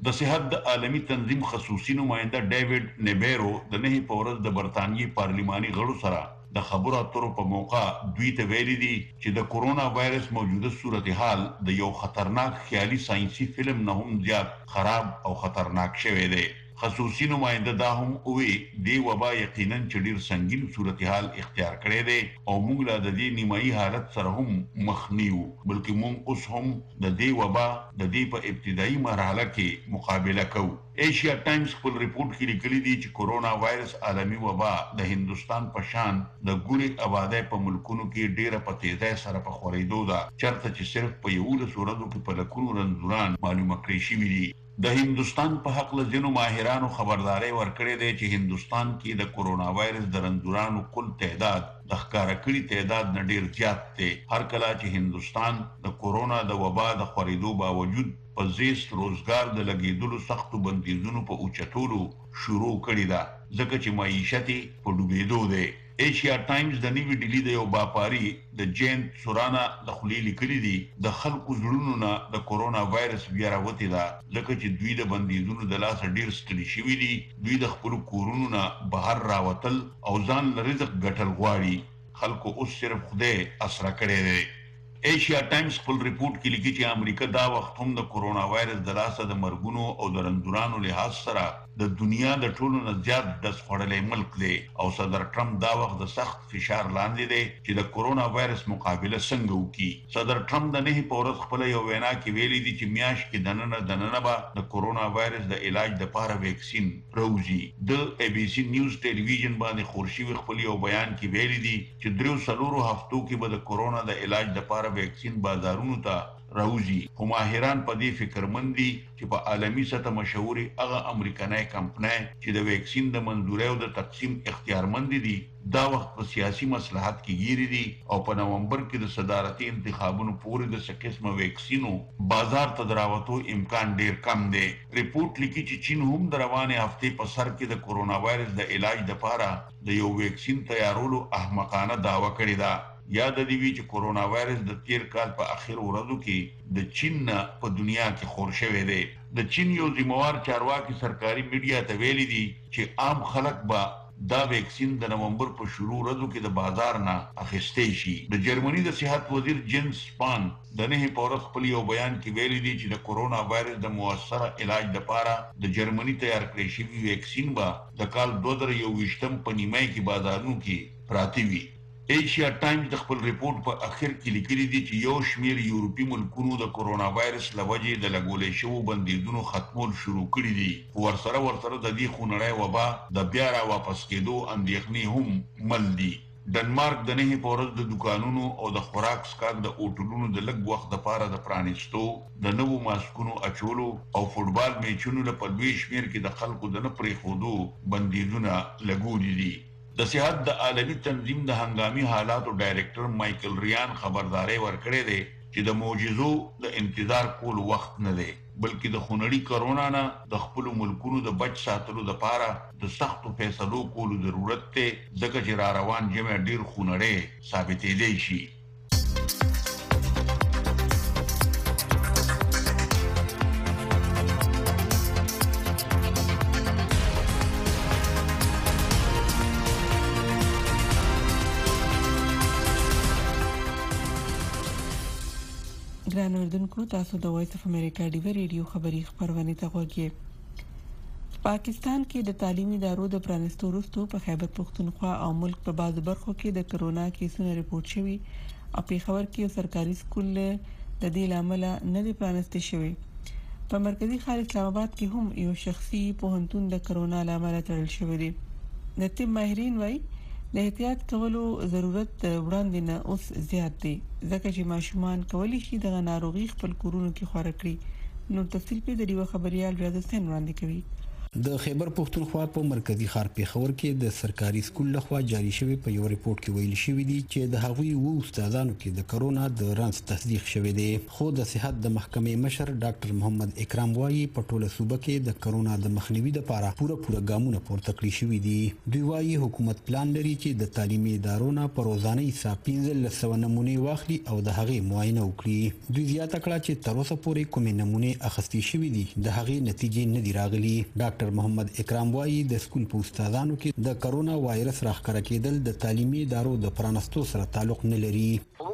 د صحت د عالمي تنظیم خصوصي نماینده ډیوډ نیبیرو د نه پورز د برتانیې پارلیماني غړو سره د خبرو اترو په موقع دوی ته ویلي دي چې د کورونا وایرس موجوده صورتحال د یو خطرناک خیالي ساينسي فلم نه هم زیات خراب او خطرناک شوی دی. خصوصي نماینده دا هم وی دی وبا یقینا چې ډیر سنگین صورتحال اختیار کړی دی او موږ لا د دې نیمایي حالت سره هم مخ نیو بلکې موږ اوس هم د دې وبا د دې په ابتدایي مرحله کې مقابله کوو. ایشیا ټایمز خپل ریپورت کې لیکلي دي چې کورونا وایرس عالمي وبا د هندستان په شان د ګورې آبادی په ملکونو کې ډیره په تیزۍ سره په خورېدو ده چرته چې صرف په 11 ورځو کې په لکونو رنځوران معلومه کړی شوي دي. د هندستان په حق له ځینو ماهرانو خبرداري ورکړې ده چې هندستان کې د کورونا وایرس د رنځورانو کل تعداد د ښکارا کړي تعداد نه ډیر زیات دی. هر کله چې هندستان د کورونا د وبا د خورېدو باوجود په زیست روزګار د لګیدلو سختو بندیزونو په اوچتولو شروع کړی ده ځکه چې معیشت په ډوبېدو دی. ایشیا ټایمز د نیوی ډیلی د یو باپاری د جین سورانا د خلی لیکلي دي د خلکو زړونو نه د کورونا وایرس بیا راوتی ده ځکه چې دوی د بندیزونو د لاس ډیر ستړي شوي دي. دوی د خپل کورونو نه بهر راوتل او ځان له رزق ګټل غواړي. خلکو اوس صرف خدای اسره کړی دی. ایشیا ټایمز خپل ریپورت کې لیکي چې امریکا دا وخت هم د کورونا وایرس د لاسه د مرګونو او د رنځورانو لحاظ سره د دنیا د ټولو نه زیات ډز خوړلی ملک دی او صدر ټرمپ دا وخت د سخت فشار لاندې دی چې د کورونا وایرس مقابله څنګه وکړي. صدر ټرمپ د نه په ورځ خپل یو وینا کې ویلي دي چې میاشت کې دننه به د کورونا وایرس د علاج لپاره ویکسین راوځي. د ای بي سي نیوز ټلویزیون باندې خورشي خپل یو بیان کې ویلي دي چې 3 هفتو کې به د کورونا د علاج لپاره ویکسین بازارونو ته راوځي. خو ماهران په دې فکرمند دي چې په عالمي سطح مشهوري هغه امریکایي کمپنۍ چې د ویکسین د منظورۍ او د تقسیم اختیارمند دي دا وخت په سیاسي مصلحت کې ګیري دي او په نومبر کې د صدارتي انتخابونو پورې د څه قسمه ویکسینو بازار ته دراوتو امکان ډیر کم دی. ریپورت لیکي چې چین هم د روانې هفتې په سر کې د کورونا وایرس د علاج لپاره د یو ویکسین تیارولو احمقانه دعوه کړې ده. یاد دی وی چې کورونا وایرس د تیر کال په اخر ورځو کې د چین په دنیا کې خور شوی دی. د چین یو ذمہوار چارواکي سرکاري میډیا ته ویلي دي چې عام خلک به دا ویکسین د نومبر په شروع ورځو کې د بازار نه اخیستې شي. د جرمني د صحت وزیر جنس سپان د نه پورس خپل یو بیان کې ویلي دي چې د کورونا وایرس د موثره علاج لپاره د جرمني تیار کړی شوی ویکسین به د کال 2021 په نیمه کې بازارونو کې پراته وي. ایشیا ټایمز د خپل ریپورت په اخر کې لیکلي دي چې یو شمیر یورپی ملکونو د کورونا وایرس لوجې د لګولې شوو بندیزونو ختمول شروع کړي دي. ورسره د دې خونړۍ وبا د بیا را واپس کېدو اندېښنې هم مل دي. ډنمارک د نه په ورځ د دکانونو او د خوراک سکاک د اوټلونو د لږ وخت لپاره د پرانیستو د نوو ماسکونو اچولو او فوټبال میچونو لپاره لوی شمیر کې د خلکو د نه پرېښودو بندیزونه لګولي دي. د صحت د عالمي تنظیم د هنګامي حالاتو ډایریکټر مایکل ریان خبرداري ورکړې ده چې د معجزو د انتظار کول وخت نه دی بلکې د خونړي کرونا نه د خپل ملکونو د بچ ساتلو لپاره د سختو فیصلو کولو ضرورت دی ځکه چې را روان جمع ډیر خونړی ثابتېدی شي. ګران اوردونکو تاسو د وایس اف امریکا ډیو ریډیو خبری خبرونه ته غوږی. پاکستان کې د تعلیمي ادارو د پرانستو وروسته په خیبر پختونخوا او ملک په بعضو برخو کې د کرونا کیسونه ریپورت شوي او په خبر کې یو سرکاري سکول د دې لامل نه دی پرانستې شوی. په مرکزی ښار اسلام آباد کې هم یو شخصي پوهنتون د کرونا لامل تړل شوی دی. د طب ماهرین وایي د احتیاط کولو ضرورت وړاندې نه اوس زیات دی ځکه چې ماشومان کولی شي د ناروغي خپل کورونو کې خور کړي. نو تفصیل په دې خبريال ریاض حسین وړاندې کوي. د خیبر پښتونخوا په مرکزی ښار پیښور کې د سرکاري سکول لخوا جاری شوی په یو ریپورت کې ویل شوی دی چې د هغوی وو استادانو کې د کرونا د رنس تصدیق شوی دی. خو د صحت د محکمې مشر ډاکټر محمد اکرام وایي په ټوله صوبه کې د کرونا د مخنیوي لپاره پوره ګامونه پورته کړی شوی دي. دوی وایي حکومت پلان لري چې د تعلیمي ادارو نه په روزانه حساب 1500 نمونې واخلي او د هغې معاینه وکړي. دوی زیاته کړه چې تر اوسه پورې کومې نمونې اخیستې شوې دي د هغې نتیجې نه دي راغلي. ډاکټر محمد اکرام وایي د سکول په استادانو کې د کرونا وایرس راښکاره کېدل د تعلیمي ادارو د پرانستو سره تعلق نه لري.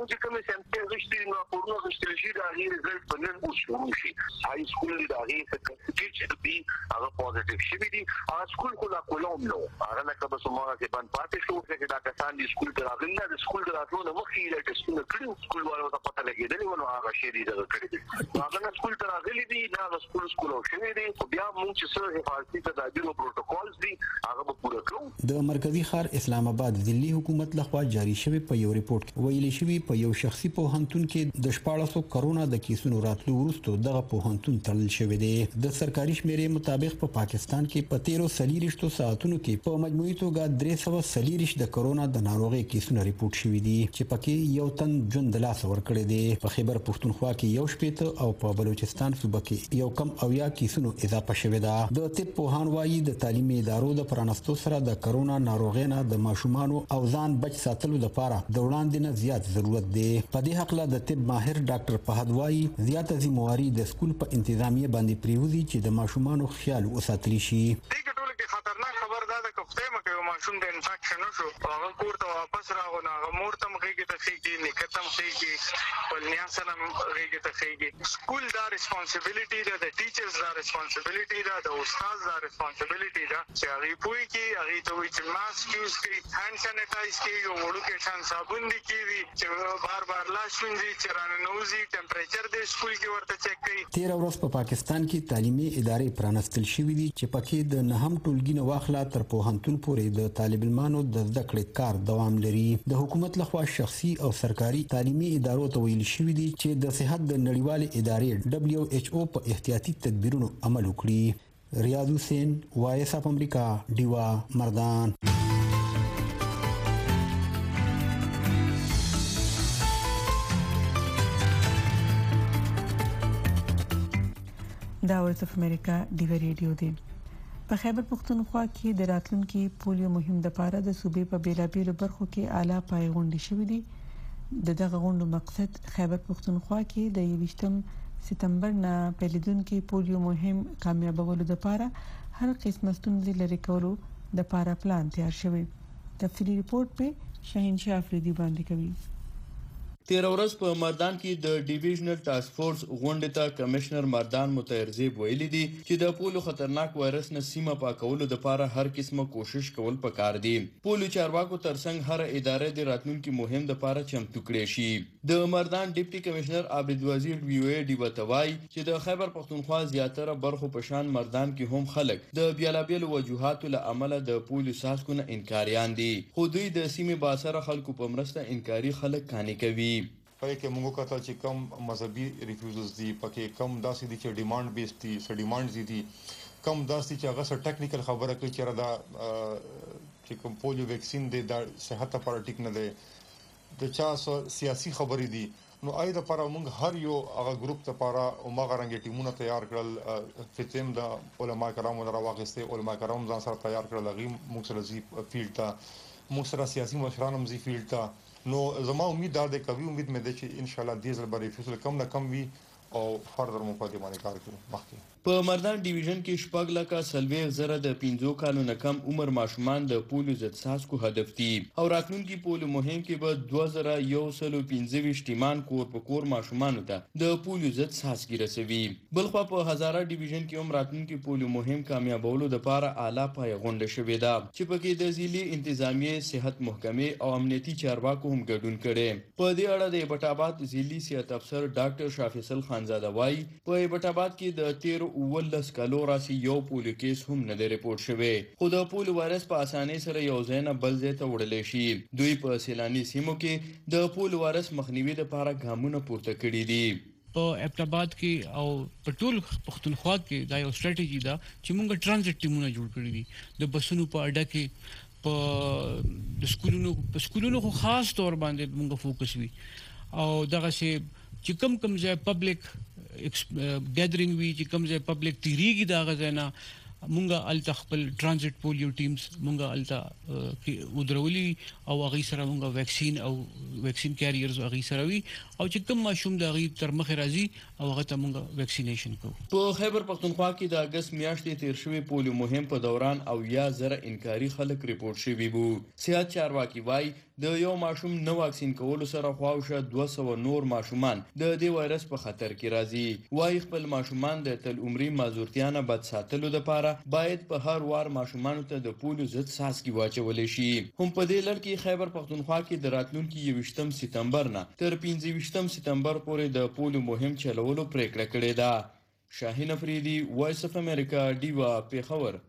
هاي سکول د هغه ټیچر بي هغه پوزټیو شوی دي هغه سکول کو لا کولوم نو هغه نه کبه سماره کې باندې پاتې شو چې دا کسان د سکول ته راغلي د سکول دراتلو نه مخکې د ټیسټونه کړو سکول والو ته پته لګیدلی نو هغه شی دي دا کړی دي هغه نه سکول ته راغلي دي دا سکول شوی دي بیا موږ چې سره حفاظتي تدابیر او پروتوکولز دي هغه به پوره کړو. د مرکزی ښار اسلام آباد ځلي حکومت لخوا جاری شوی په یو ریپورت کې ویل شوی په یو شخصي پوهنتون کې د 1400 کرونا د کیسونو راتلو وروسته دغه پوهنتون تړل شوی دی. د سرکاري شمیرې مطابق په پاکستان کې په 13 ساعتونو کې په مجموعي توګه 340 د کرونا د ناروغۍ کیسونه ریپورت شوي دي چې پکې یو تن ژوند د لاسه ورکړی دی. په خیبر پښتونخوا کې یو شپېته او په بلوچستان صوبه کې یو کم اویا کیسونو اضافه شوې ده. د طب پوهان وایي د تعلیمي ادارو د پرانستو سره د کرونا ناروغۍ نه د ماشومانو او ځان بچ ساتلو لپاره د وړاندې نه زیات ضرورت دی. په دې حق له د طب ماهر ډاکټر فهد وایي زیاته ذمہواري د سکول په انتظامیه باندې پریوزي چې د ماشومانو خیال وساتل شي. خطرناک خبر دا ده کوفتې مکه یو ماشوم د انفیکشن شو هغه کور ته واپس راغو نه هغه مور ته مخېږي ته خېږي نکته مخېږي ولنیا سره مخېږي ته خېږي. سکول دا ریسپانسیبিলিټي ده د ټیچرز دا ریسپانسیبিলিټي ده د استاد دا ریسپانسیبিলিټي ده چې هغه پوي کې هغه ته وایي چې ماسک یوز کړي هاند سانیټایز کړي او وړوکې شان صابون دي کړي چې بار لاس وینځي چې راننوزي ټمپریچر د سکول کې ورته چک کړي. 13 ورځ په پاکستان کې تعلیمي ادارې پرانستل شوې دي چې پکې د نهم ټولګي نه واخله تر پوهنتون پورې د طالب علمانو د زده کړې کار دوام لري. د حکومت لخوا شخصي او سرکاري تعلیمي ادارو ته ویل شوی دی چې د صحت د نړیوالې ادارې WHO په احتیاطي تدبیرونو عمل وکړي. ریاض حسین وایس اف امریکا ډیوا مردان. دا وایس اف امریکا ډیوا ریډیو دی. په خیبر پښتونخوا کې د راتلونکي پولیو مهم د پاره د صوبې په بیلابیلو برخو کې اعلی پای غونډې شوې دي. دغه غونډو مقصد خیبر پښتونخوا کې د 28 سپتمبر نه پیلېدونکي پولیو مهم کامیابولو د پاره هر قسم ستونزې لري کولو د پاره پلان تیار شوی. تفصیلی ریپورت په شاهین شاه افریدي باندې کوي. 13 ورځ په مردان کې د ډیویژنل ټاسک فورس غونډې ته کمشنر مردان متعرضیب ویلي دي چې د پولیو خطرناک وایرس نه سیمه پاکولو لپاره هر قسمه کوشش کول پکار دي. پولیو چارواکو ترڅنګ هر ادارې د راتلونکي مهم لپاره چمتو کړي شي. د مردان ډیپټي کمشنر عابد وزیر ویو ای ډی وتوای چې د خیبر پښتونخوا زیاتره برخو په شان مردان کې هم خلک د بیلابیلو وجوهاتو له امله د پولیو ساسکو نه انکاریان دي. خو دوی د سیمې باسره خلکو په مرسته انکاري خلک کاني کوي. پای کې موږ کتل چې کم مذهبي ریفیوزلز دي پکې کم داسې دي چې ډیماند بیس دي ډیماندز دي کم داسې چې هغه سره ټیکنیکل خبره کوي چې دا چې کوم پولیو ویکسین دی د صحت لپاره ټیک نه دی د چا سیاسي خبرې دي نو آی د لپاره موږ هر یو هغه ګروپ لپاره او ماغه رنګ ټیمونه تیار کړل فتیم د علما کرامو راوغسته علما کرام ځان سره تیار کړل غي موږ سره زی فیلډ ته موږ سره سیاسي مشران هم زی فیلډ ته نو زما امید دا ده کوي امید مې ده چې ان شاء الله دې ځل به ریفیوزل کم نه کم وي او فردر مو په دې باندې کار کوو مخکې. په مردان ډیویژن کې شپږ لکه سلويغ زره د 15 کالو نه کم عمر ماشومان د پولیو ضد ساسکو هدف دي او راتلونکي پولیو مهم کې به 2115 ټیمان کور په کور ماشومان ته د پولیو ضد ساسکي رسوي. بلخوا په هزاره ډیویژن کې هم راتلونکي پولیو مهم کامیابولو لپاره اعلی پای غونډه شوې ده چې پکې د ضلعي انتظامیه صحت محکمې او امنیتي چارواکو هم ګډون کړي. په دې اړه د ایبټ ضلعي صحت افسر ډاکټر شافیصل خانزاده وایي په ایبټ کې د 13 کالو راسي یو پولیو کیس هم نه دی ریپورت شوی خو د پولیو وایرس په اسانۍ سره یو ځای نه بل ځای ته وړل شي. دوی په سیلاني سیمو کې د پولیو وایرس مخنیوي لپاره ګامونه پورته کړي دي. په ابټاباد کې او په ټول پښتونخوا کې دا یو ستراتیژي ده چې موږ ټرانزیت ټیمونه جوړ کړی دي د بسونو په اډه کې په د سکولونو خو خاص تور باندې موږ فوکس وي او دغه چې کم ځای پبلک ګیدرینګ وی چې کم ځای پبلک تیریږي دا غزنه مونږه الته خپل ټرانزیت پولیو ټیمز مونږه الته کې ودرولي او هغه سره مونږه ویکسین کیریرز هغه سره وي او چې کوم ماشوم د هغه تر مخ راځي او هغه ته مونږه ویکسینیشن کوو. په خیبر پختونخوا کې د اگست میاشتې تیر شوی پولیو مهم په دوران او یا زره انکاري خلک ریپورت شوی وو. صحت چارواکي وایي د یو ماشوم نو واکسین کولو سره خواوشه 200 نور ماشومان د دې وایرس په خطر کې راځي. وایي خپل ماشومان د تل عمري معذورتیا نه بد ساتلو لپاره باید په هر وار ماشومان ته د پولیو ضد څاڅکي واچول شي. هم په دې لړ کې خیبر پختونخوا کې د راتلونکي 21 سپتمبر نه تر 15 سپتمبر پورې د پولیو مهم چلولو پریکړه کړې ده. شاهین افریدي، وایس اف امریکا، ډیوا، پیښور.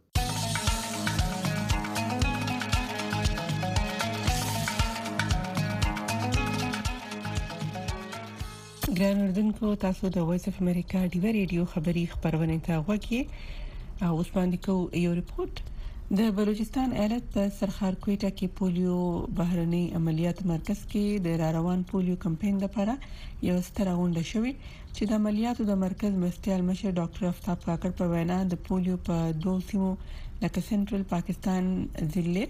ګران اردوونکو تاسو د وایس اف امریکا ډیوا ریډیو خبری خبرونه ته غوږی او اوس باندې کو یو ریپورت د بلوچستان ایالت په سرخار کوټه کې پولیو بهرني عملیات مرکز کې د روان پولیو کمپاین لپاره یو ستر غونډه شوې چې د عملیاتو د مرکز مرستیال مشر ډاکټر افتاب کاکړ په وینا د پولیو په دوه سیمو لکه سنټرل پاکستان ضلع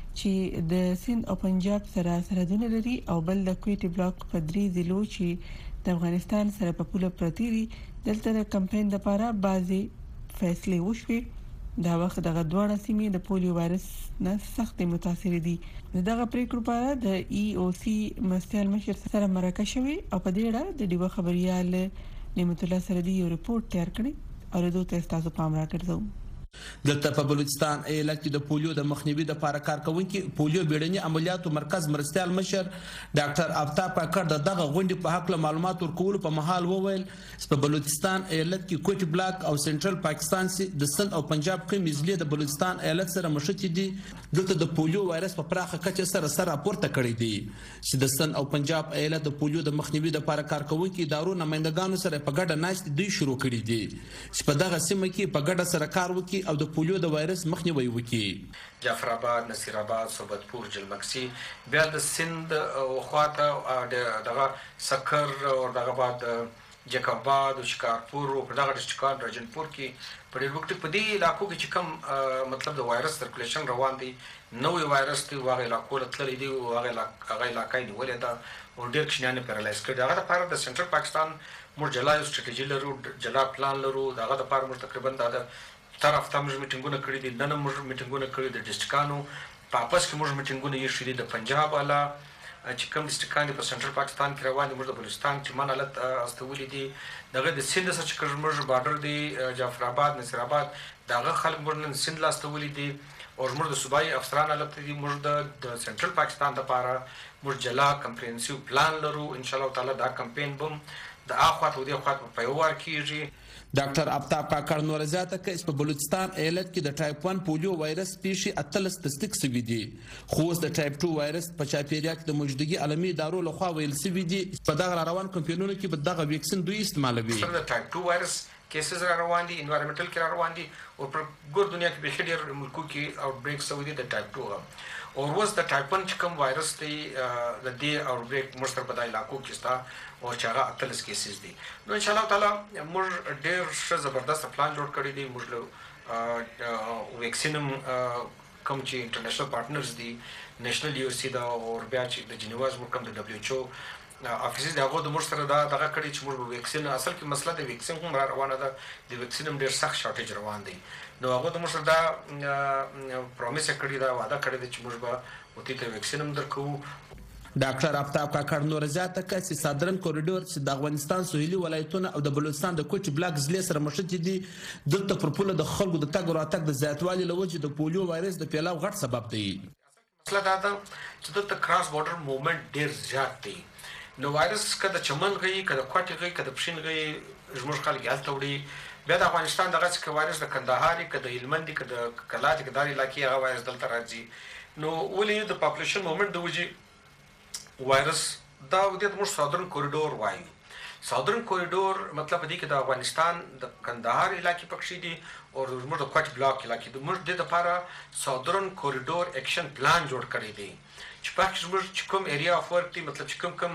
چې د سند او پنجاب سره سرحدونه لري او بل د کوټي بلاک په درې ضلعو چې د افغانستان سره په پوله پرتی دي دلته د کمپاین لپاره بعضي فیصله وشوې دا وخت دغه دوه سیمې د پولیو وایرس نه سخت متاثر دي. دغه پریکړه په د ای او سی مرستیال مشر سره مرکه شوی او په دې اړه د ډیوا خبريال نعمت الله سردي یو ریپورت تیار کړی او دوی تاسو پام راکړئ. دلته په بلوچستان ایالت کې د پولیو د مخنیوي لپاره کارکونکي پولیو بیړني عملیاتو مرکز مرستیال مشر ډاکټر افتاب کاکړ دغه غونډې په حق له معلومات ورکول په محل وویل چې په بلوچستان ایالت کې کوټي بلاک او سنټرل پاکستان سي د سند او پنجاب کې مزلي د بلوچستان ایالت سره مشتي دي. دلته د پولیو وایرس په پراخه کچه سره راپورته کړی دی چې د سند او پنجاب ایالت د پولیو د مخنیوي لپاره کارکونکي ادارو نمائندګانو سره په ګډه ناشته دوی شروع کړی دي چې په دغه سیمه کې په ګډه سره کار وکړي او د پولیو د وایرس مخنیوي وکړي. جعفر آباد، نصیر آباد، صوبتپور، جلمکسی بیا د سند او خواته دغه سکر او دغه بعد جکاباد او شکارپور او دغه ډسټریکټ راجنپور کې په ډېر وخت په دې علاقو کې چې کوم مطلب د وایرس سرکولیشن روان دي نوې وایرس دی واغې علاقو لتلې دی او هغه علاقې نیولې ده او ډېر کښنانه پیرالایز کړي. هغه لپاره د سنټرل پاکستان موږ جلا سټریټیجي لرو، جلا پلان لرو. هغه لپاره موږ تقریبا د طرف ته موږ میټینګونه کړی دي، نن موږ میټینګونه کړی د ډسټریکټانو په اپس کې موږ میټینګونه یې شې د پنجاب والا چې کوم ډسټریکټان په سنټرل پاکستان کې روان دي موږ د بلوچستان چې من حالت استولې دي دغه د سند سره چې موږ بارډر دی جعفر آباد، نصیر آباد دغه خلک موږ سند لا استولې دي او موږ د صوبایي افسران حالت دي موږ د سنټرل پاکستان لپاره موږ جلا کمپریهنسیو پلان لرو. ان شاء الله تعالی دا کمپاین بم د اخوات او د اخوات په یوار کېږي. ډاکټر افتاب کاکړ نور زیاته کړي په بلوچستان ایالت کې د ټایپ 1 پولیو وایرس پیښې اتلس تصدیق شوي دي خو د ټایپ 2 وایرس په چاپیریا کې د موجودګي عالمي ادارو لخوا ویل شوي دي په دغه روان کمپاینونو کې به دغه ویکسین دوی استعمالوي. د ټایپ 2 وایرس کیسز را روان دي، انوایرنمنټل کې را روان دي او په ګور دنیا کې به ډېر ملکو کې آوټ بریک شوی دی د ټایپ 2 او ورس د ټایپ 1 چې کوم وایرس دی د دې آوټ بریک مشترک په علاقو کې ستا او چې هغه اتلس کیسز دي. نو ان شاء الله تعالی موږ ډېر ښه زبردست پلان جوړ کړی دی. موږ ویکسینم کوم چې انټرنیشنل پارټنرز دي نېشنل یونیورسيټي دا او بیا چې د جنیوا زموږ کوم د دبليو ایچ او افیسز دغه د موږ سره دغه کړی چې موږ ویکسین اصل کې مسله د ویکسین هم روانه ده د ویکسین هم ډېر سخت شارټیج روان دی. نو هغه د موږ سره دا پرومیس کړی دا وعده کړی چې موږ به وتی ته ویکسین هم درکو. ډاکټر افتاب کاکړ نور زیاته کړي چې صادرن کوریډور چې د افغانستان سویلي ولایتونه او د بلوچستان د کوټي بلاک ضلع سره مشتي دي دلته پر پوله د خلکو د تګ راتګ د زیاتوالي لوجه د پولیو وایرس د پیلاو غټ سبب دی. مسله دا ده چې دلته کراس بارډر موومنت ډېر زیات دی. نو وایرس کله چمن غي کله کوټي غي کله پښین غي زموږ خلک هلته وړي بیا د افغانستان دغه څخه وایرس د کندهار کده هلمند کده کلات کده علاقې هغه وایرس دلته راځي. نو ولې د پاپولیشن موومنت د وجه وایرس دا د موږ صادرن کوریډور وایي ساودرن کوریډور مطلب دی کې د افغانستان د کندهار علاقې پکښې دي او زموږ د کوچ بلاک علاقې د موږ د لپاره ساودرن کوریډور اکشن پلان جوړ کړی دی چې پکښې زموږ کوم ایریا اف ورک دی مطلب چې کوم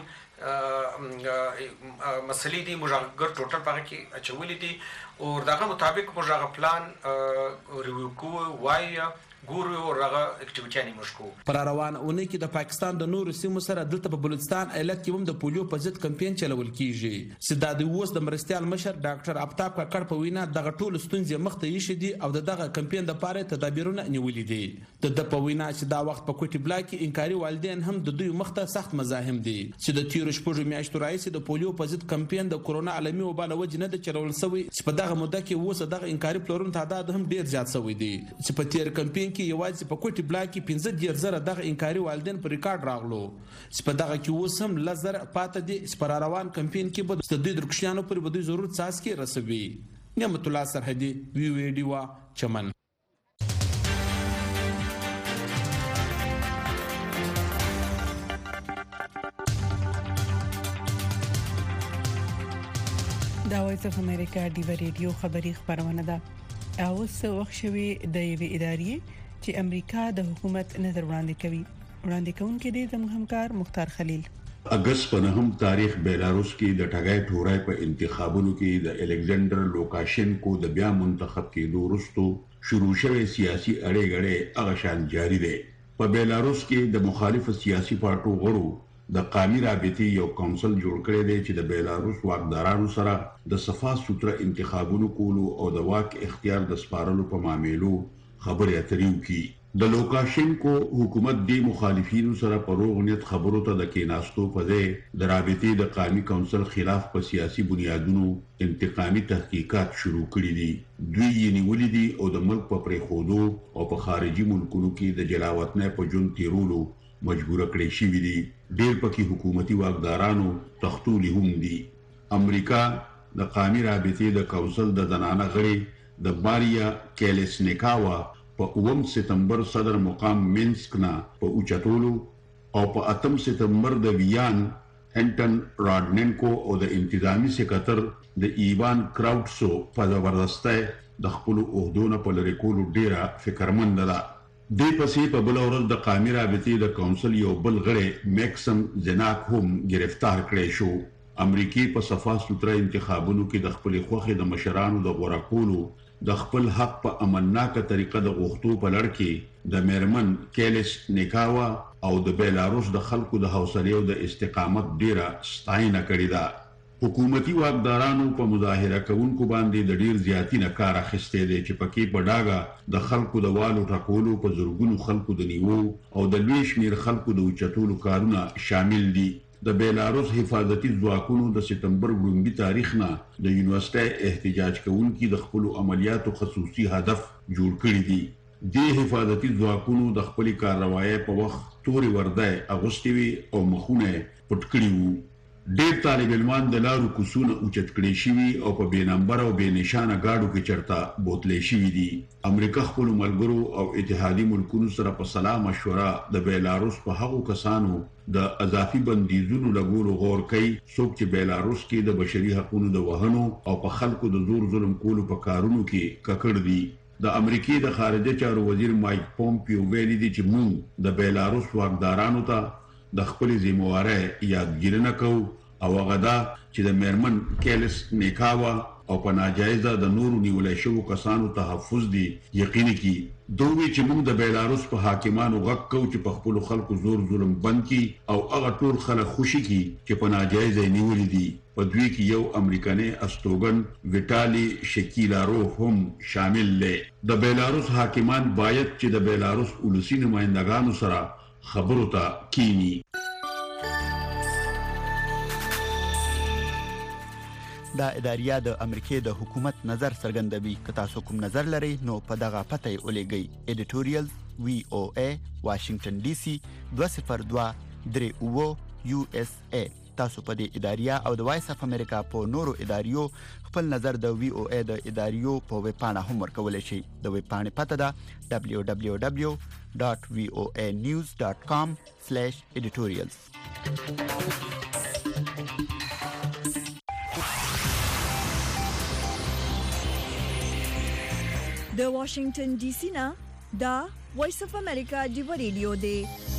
مسلې دي موږ هغه ټوټل پکې کې اچولې دي او دغه مطابق موږ هغه پلان ریویو کوو وایو ګورو او هغه اکټیویټیانې موږ کوو. پر روان اونۍ کې د پاکستان د نورو سیمو سره دلته په بلوچستان ایالت کې هم د پولیو په ضد کمپاین چلول کیږي چې د اوس د مرستيال مشر ډاکټر آفتاب کاکړ په وینا دغه ټول ستونزې مخته یشي دي او دغه کمپاین د پاره تدابیرونه نیولې دي. د په وینا چې دا وخت په کوټي بلاک کې انکاري والدین هم د دوی مخته سخت مزاحم دي چې د تیر شپږ میاشتو راځي د پولیو په ضد کمپاین د کورونا عالمي وبا له وجې نه د چلول شوی چې په دغه موده کې اوس دغه انکاري پلورونکو تعداد هم ډیر زیات شوی دی چې په تیر کمپاین کې یوازې په کوټي بلاک کې 15,000 دغه انکاري والدین په ریکارډ راغلو چې په دغه کې اوس هم لزر پاتې دي چې پر روان کمپاین کې به د دوی درکښانو پر بدوی ضرورت ساس کې رسوي. نعمت الله سرحدي وی ډیوا چمن. دا وایس اف امریکا ډیو ریډیو خبری خبرونه ده. اوس وخت شوی د یوې ادارې چې امریکا د حکومت نظر وړاندې کوونکې دي زموږ همکار مختار خلیل. اگست په 9 تاریخ بیلاروس کې د ټاګای ټورای په انتخابونو کې د الکساندر لوکاشینکو د بیا منتخب کېدو وروسته شروع شوی سیاسي اړیګړې هغه شان جاری دی. په بیلاروس کې د مخالف سیاسي پارټو غړو د قومي رابطې یو کونسل جوړ کړی دی چې د بیلاروس واکدارانو سره د صفا سوتره انتخابونو کولو او د واک اختیار د سپارلو په معاملو خبرې اترې وکړي. د لوکاشینکو حکومت د مخالفینو سره په روغ نیت خبرو ته د کېناستو په ځای د رابطې د قومي کونسل خلاف په سیاسي بنیادونو انتقامي تحقیقات شروع کړي دي. دوی یې نیولې دي او د ملک په پریښودو او په خارجي ملکونو کې د جلاوطنۍ په ژوند تیرولو مجبور کړی شوی دي. ډېر پکې حکومتي واکدارانو تختولي هم دي. امریکا د قومي رابطې د کونسل د زنانه غړي د ماریا کیلسنیکاوا په 9 سپتمبر صدر مقام مینسک نه په اوچتولو او په 8 سپتمبر د ویان انټن راډننکو او د انتظامی سکرټر د ایوان کراوټسو په زبردسته د خپل عہدونو په لری کولو ډیره فکرمند ده. د پسې په بل ورځ د قومي رابطې د کونسل یو بل غړی میکسم زناک هم گرفتار کړی شو. امریکای په صفا سوتره انتخابونو کې د خپل خوخي د مشرانو د غوړه کولو د خپل حق په امنناکه طریقه د غوښتو په لړ کې د میرمن کیلس نیکاوا او د بیلاروس د خلکو د حوصله او د استقامت ډیره ستاینه کړې ده. حکومتي واکدارانو په مظاهره کوونکو باندې د ډیر زیاتی نه کار اخیسته دي چې پکې په ډاګه د خلکو د والو ټاکولو په زورګونو خلکو د نیوو او د لوی شمیر خلکو د اوچتولو کارونه شامل دي. د بیلاروس حفاظتي ځواکونو د سپتمبر وړاندې تاریخ نه د یونیورسيټي احتجاج کوونکي د خپل عملیاتو خصوصي هدف جوړ کړی دي. د حفاظتي ځواکونو د خپل کاروایی په وخت توري ورده اغوستوي او مخونه پټ کړی وو. ډېر طالب علمان د لارو کوسونه اوچت کړي شوي او په بې نمبر او بې نشانه گاډو کې چرته بوتلې شوي دي. امریکا خپل ملګرو او اتحادي ملکونو سره په سلا مشوره د بیلاروس په هغو کسانو د اضافي بندیزونو لګولو غور کوي څوک چې بیلاروس کې د بشري حقوقو د وهنو او په خلکو د زور ظلم کولو په کارونو کې ککړ دي. د امریکای د خارجه چارو وزیر مایک پومپیو ویلي دی چې موږ د بیلاروس واکدارانو ته د خپل ذمہواره یادګیرنه کوو او هغه دا چې د میرمن کیلس نیکاوا او په ناجایزه د نورو نیولای شوو کسانو تحفظ دي یقیني کی. دوی چې موږ د بیلاروس په حاکمانو غږ کوو چې په خپل خلکو زور ظلم بند کړي او هغه ټول خلک خوشي کړي چې په ناجایزه نیولې دي. په دوی کې یو امریکایي استوګن ویټالي شکیلارو هم شامل دی. د بیلاروس حاکمان باید چې د بیلاروس ولسی نمائندګانو سره خبرو ته کینی. دا اداریه د امریکای د حکومت نظر څرګندوي. که تاسو کوم نظر لرئ نو په دغه پته ولېږئ. ایډیټوریال VOA واشنگټن DC 20239 USA. تاسو په دې اداریه او د وایس اف امریکا په نورو اداریو خپل نظر د VOA د اداریو په ویب پاڼه هم ورکولی شئ. د ویب پاڼې پته ده www.voanews.com/editorials. د واشنگټن ډي سي نه دا وایس اف امریکا ډیو ریډیو دی.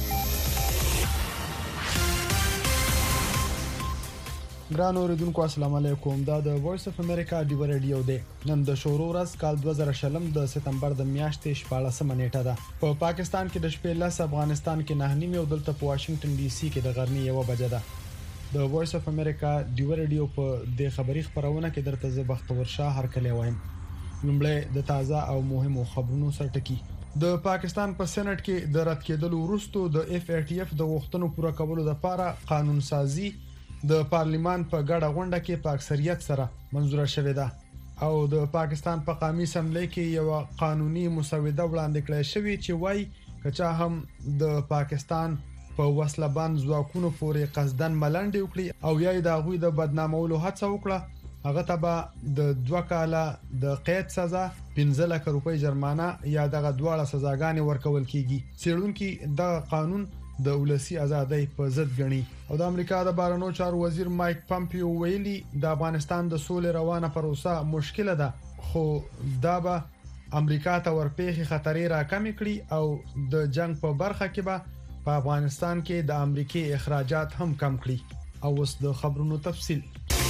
ګران اوریدونکو السلام علیکم. دا د وایس اف امریکا ډیو ریډیو دی. نن د شورو ورځ کال 2020 د سپتمبر د میاشتې 14 نیټه ده. په پاکستان کې د شپې لس، افغانستان کې 9 او دلته په واشنگټن ډي سي کې د غرمې 1 بجه ده. د وایس اف امریکا ډیو ریډیو په د خبري خبرونه کې درته زه بختور شاه هرکلی وایم. لومړی د تازه او مهمو خبرونو سرټکی. د پاکستان په سېنات کې د رد کېدلو وروسته د FATF د غوښتنو پوره کولو لپاره قانون سازي د پارلیمان په ګډه غونډه کې په اکثریت سره منزوره شوې ده او د پاکستان په قومي اسمبلی کې یو قانوني مسوده وړاندې کړې شوې چې وايي کچا هم د پاکستان په وسلبان ځواکونو پورې قصدن ملنډي وکړي او یا د غوي د بدنامولو هڅه وکړه، هغه ته د 2 کاله د قید سزا، 15 لک روپۍ جرمانه یا دغه دواړه سزاګانې ورکول کیږي. څېړونکو د قانون د ولسی ازادۍ په ضد غني او د امریکا د بهرنیو چارو وزیر مایک پامپیو ویلي د افغانستان د سولې روانه پروسه مشکله ده، خو دا به امریکا ته ورپېخي خطرې راکمې کړي او د جنگ په برخه کې به په افغانستان کې د امریکای اخراجات هم کم کړي. او اوس د خبرونو تفصیل.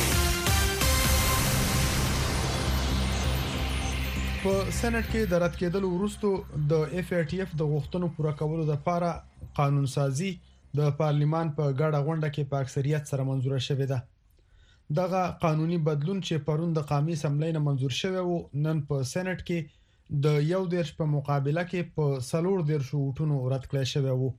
په سېنات کې د رد کېدلو وروسته د FATF د غوښتنو پوره کولو لپاره قانون سازي د پارلیمان په ګډه غونډه کې په اکثریت سره منزوره شوې ده. دغه قانوني بدلون چې پرون د قومي اسمبلی نه منزور شوی و، نن په سېنات کې د 1 په مقابله کې په 4 ووټونو رد کړل شوی و.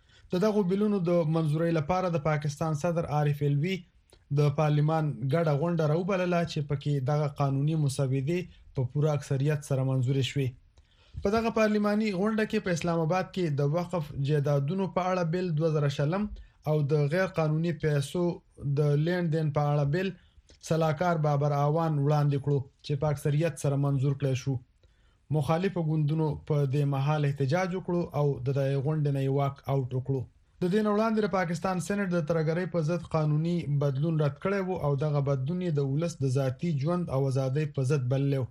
دغه بلونو د منزورۍ لپاره د پاکستان صدر عارف الوی د پارلیمان ګډه غونډه راوبلله چې پکې دغه قانوني مسودې په پوره اکثریت سره منزور شوې. په دغه پارلیماني غونډه کې په اسلام آباد کې د وقف جایدادونو په اړه بل 2020 او د غیر قانوني پیسو د لیندین په اړه بل صلاحکار بابر اعوان وړاندې کړو چې په اکثریت سره منزور کړل شو. مخالفو ګوندونو په دې محل احتجاج وکړو او د غونډې نه واک اوټ وکړو. د دې وړاندې د پاکستان سېنات د ترګرۍ په ضد قانوني بدلون رد کړی وو او دغه بدلون د ولس د ذاتی ژوند او ازادۍ په ضد بللو.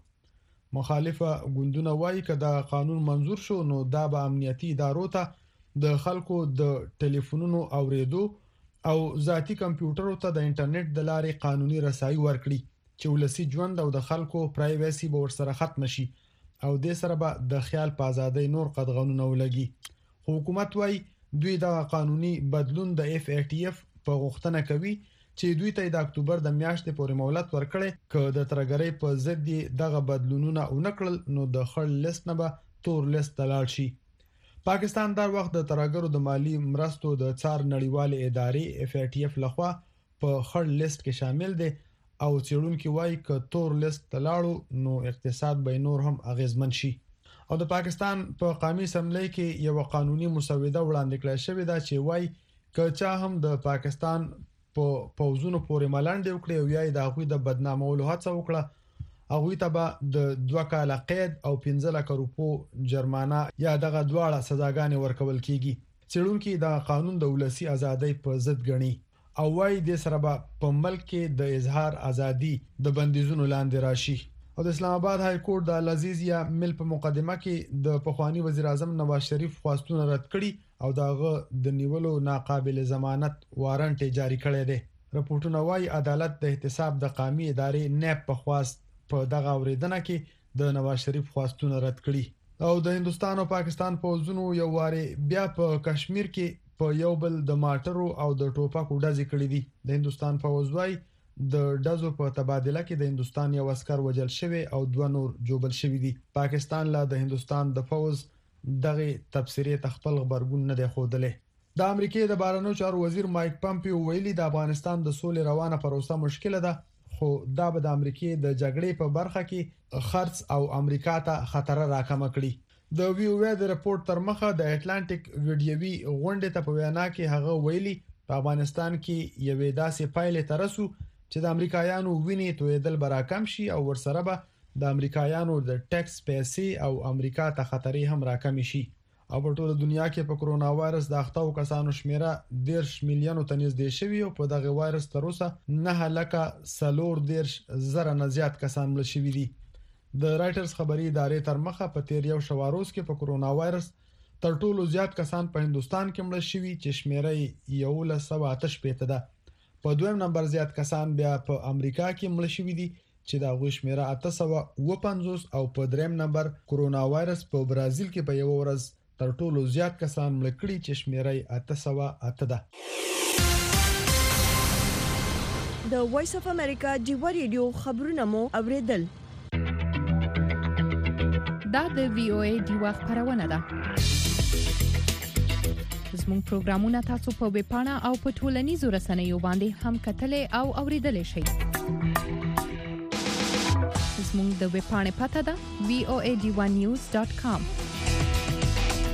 مخالفه ګوندونه وایي چې دا قانون منزور شو نو دا به امنیتي ادارو ته د خلکو د ټلیفونونو اوریدو او ذاتی کمپیوټرو ته د انټرنیټ د لارې قانوني رسایي ورکړي چې ولسی ژوند او د خلکو پرایویسي به ورسره ختم شي او د سره به د خیال په ازادۍ نور قدغنونه ولګي. حکومت وایي دوی د قانوني بدلون د FATF په غوښتنه کوي چې دوی ته د اکتوبر د میاشتې پورې مهلت ورکړي چې د ترګرۍ په ضد دغه بدلونونه ونکړل نو د خړ لیست نه به تور لیست ته لاړ شي. پاکستان دا وخت د ترګرو د مالی مرستو د څار نړیوال ادارې FATF لخوا په خړ لیست کې شامل دي او څېړونکو وایي چې تور لیست ته لاړو نو اقتصاد به نور هم اغیزمن شي. او د پاکستان په قومي اسمبلی کې یو قانوني مسوده وړاندې کړل شوې ده چې وايي چې چا هم د پاکستان په پوزونو پورې ملنډي وکړي او یا د هغوی د بدنامولو هڅه وکړه، هغوی ته به د 2 کاله قید او 15 لک روپۍ جرمانه یا دغه دواړه سزاګانې ورکول کیږي. څېړونکو د قانون د ولسی ازادۍ په ضد غني او وايي د سره په ملک کې د اظهار ازادي د بندیزونو لاندې راشي. او د اسلام آباد های کورټ د العزیزیا مل په مقدمه کې د پخوانی وزیر اعظم نواز شریف خواستونه رد کړي او دغه د نیولو ناقابل ضمانت وارنټ جاری کړی دی. راپورټونه وايي عدالت د احتساب د قومي ادارې نیب په خواست په دغه اوریدنه کې د نواز شریف خواستونه رد کړي او د هندستان او پاکستان پوځونو یو واره بیا په کشمیر کې په یو بل د ماټرو او د ټوپکو ډزې کړې دي. د هندستان پوځ وايي د ډزو په تبادله کې د هندستان یو عسكر وجل شوی او 2 نور جوبل شوی دي. پاکستان لا د هندستان د فوز دغه تبصرې تخپل خبرګون نه دی خوده. د امریکای د بهرنیو چارو وزیر مایک پامپیو ویلي د افغانستان د سولې روانه پروسه مشکله ده، خو دا به د امریکای د جګړې په برخه کې خرڅ او امریکا ته خطر راکمه کړي. د ویو د رپورت تر مخه د اټلانټیک ویډیوي غونډې ته په وینا کې هغه ویلي په افغانستان کې یوې داسې پایلې ترسو چې د امریکایانو ویني تویدل براکم شي او ورسره به د امریکایانو د ټیکس پیسې او امریکا ته خطرې هم راکم شي. او په ټوله دنیا کې په کرونا وایرس د اخته کسانو شمیره 10 میلیونو ته نږدې شوی او په دغه وایرس تر اوسه 9 لک 4 زره نه زیات کسان مړ شوي دي. د رائټرز خبري ادارې تر مخه په تیر یو شواروز کې په کورونا وایرس تر ټولو زیات کسان په هندستان کې مړ شوي چې شمیره یې 1188 ده. په دویم نمبر زیات کسان بیا په امریکا کې مړ شوي دي چې دا غوښ شمیره 850 او په دریم نمبر کورونا وایرس په برازیل کې په یو ورځ تر ټولو زیات کسان مړ کړي چې شمیره یې 808 ده. د وایس اف امریکا ډیوا ریډیو خبرونه مو اوریدل. دا د وی او ای ډیوا خبرونه ده. زموږ پروګرامونه تاسو په ویب پاڼه او په ټولنیزو رسنیو باندې هم کتلې او اوریدلې شئ. زموږ د ویب پاڼې پته ده voadiwanews.com.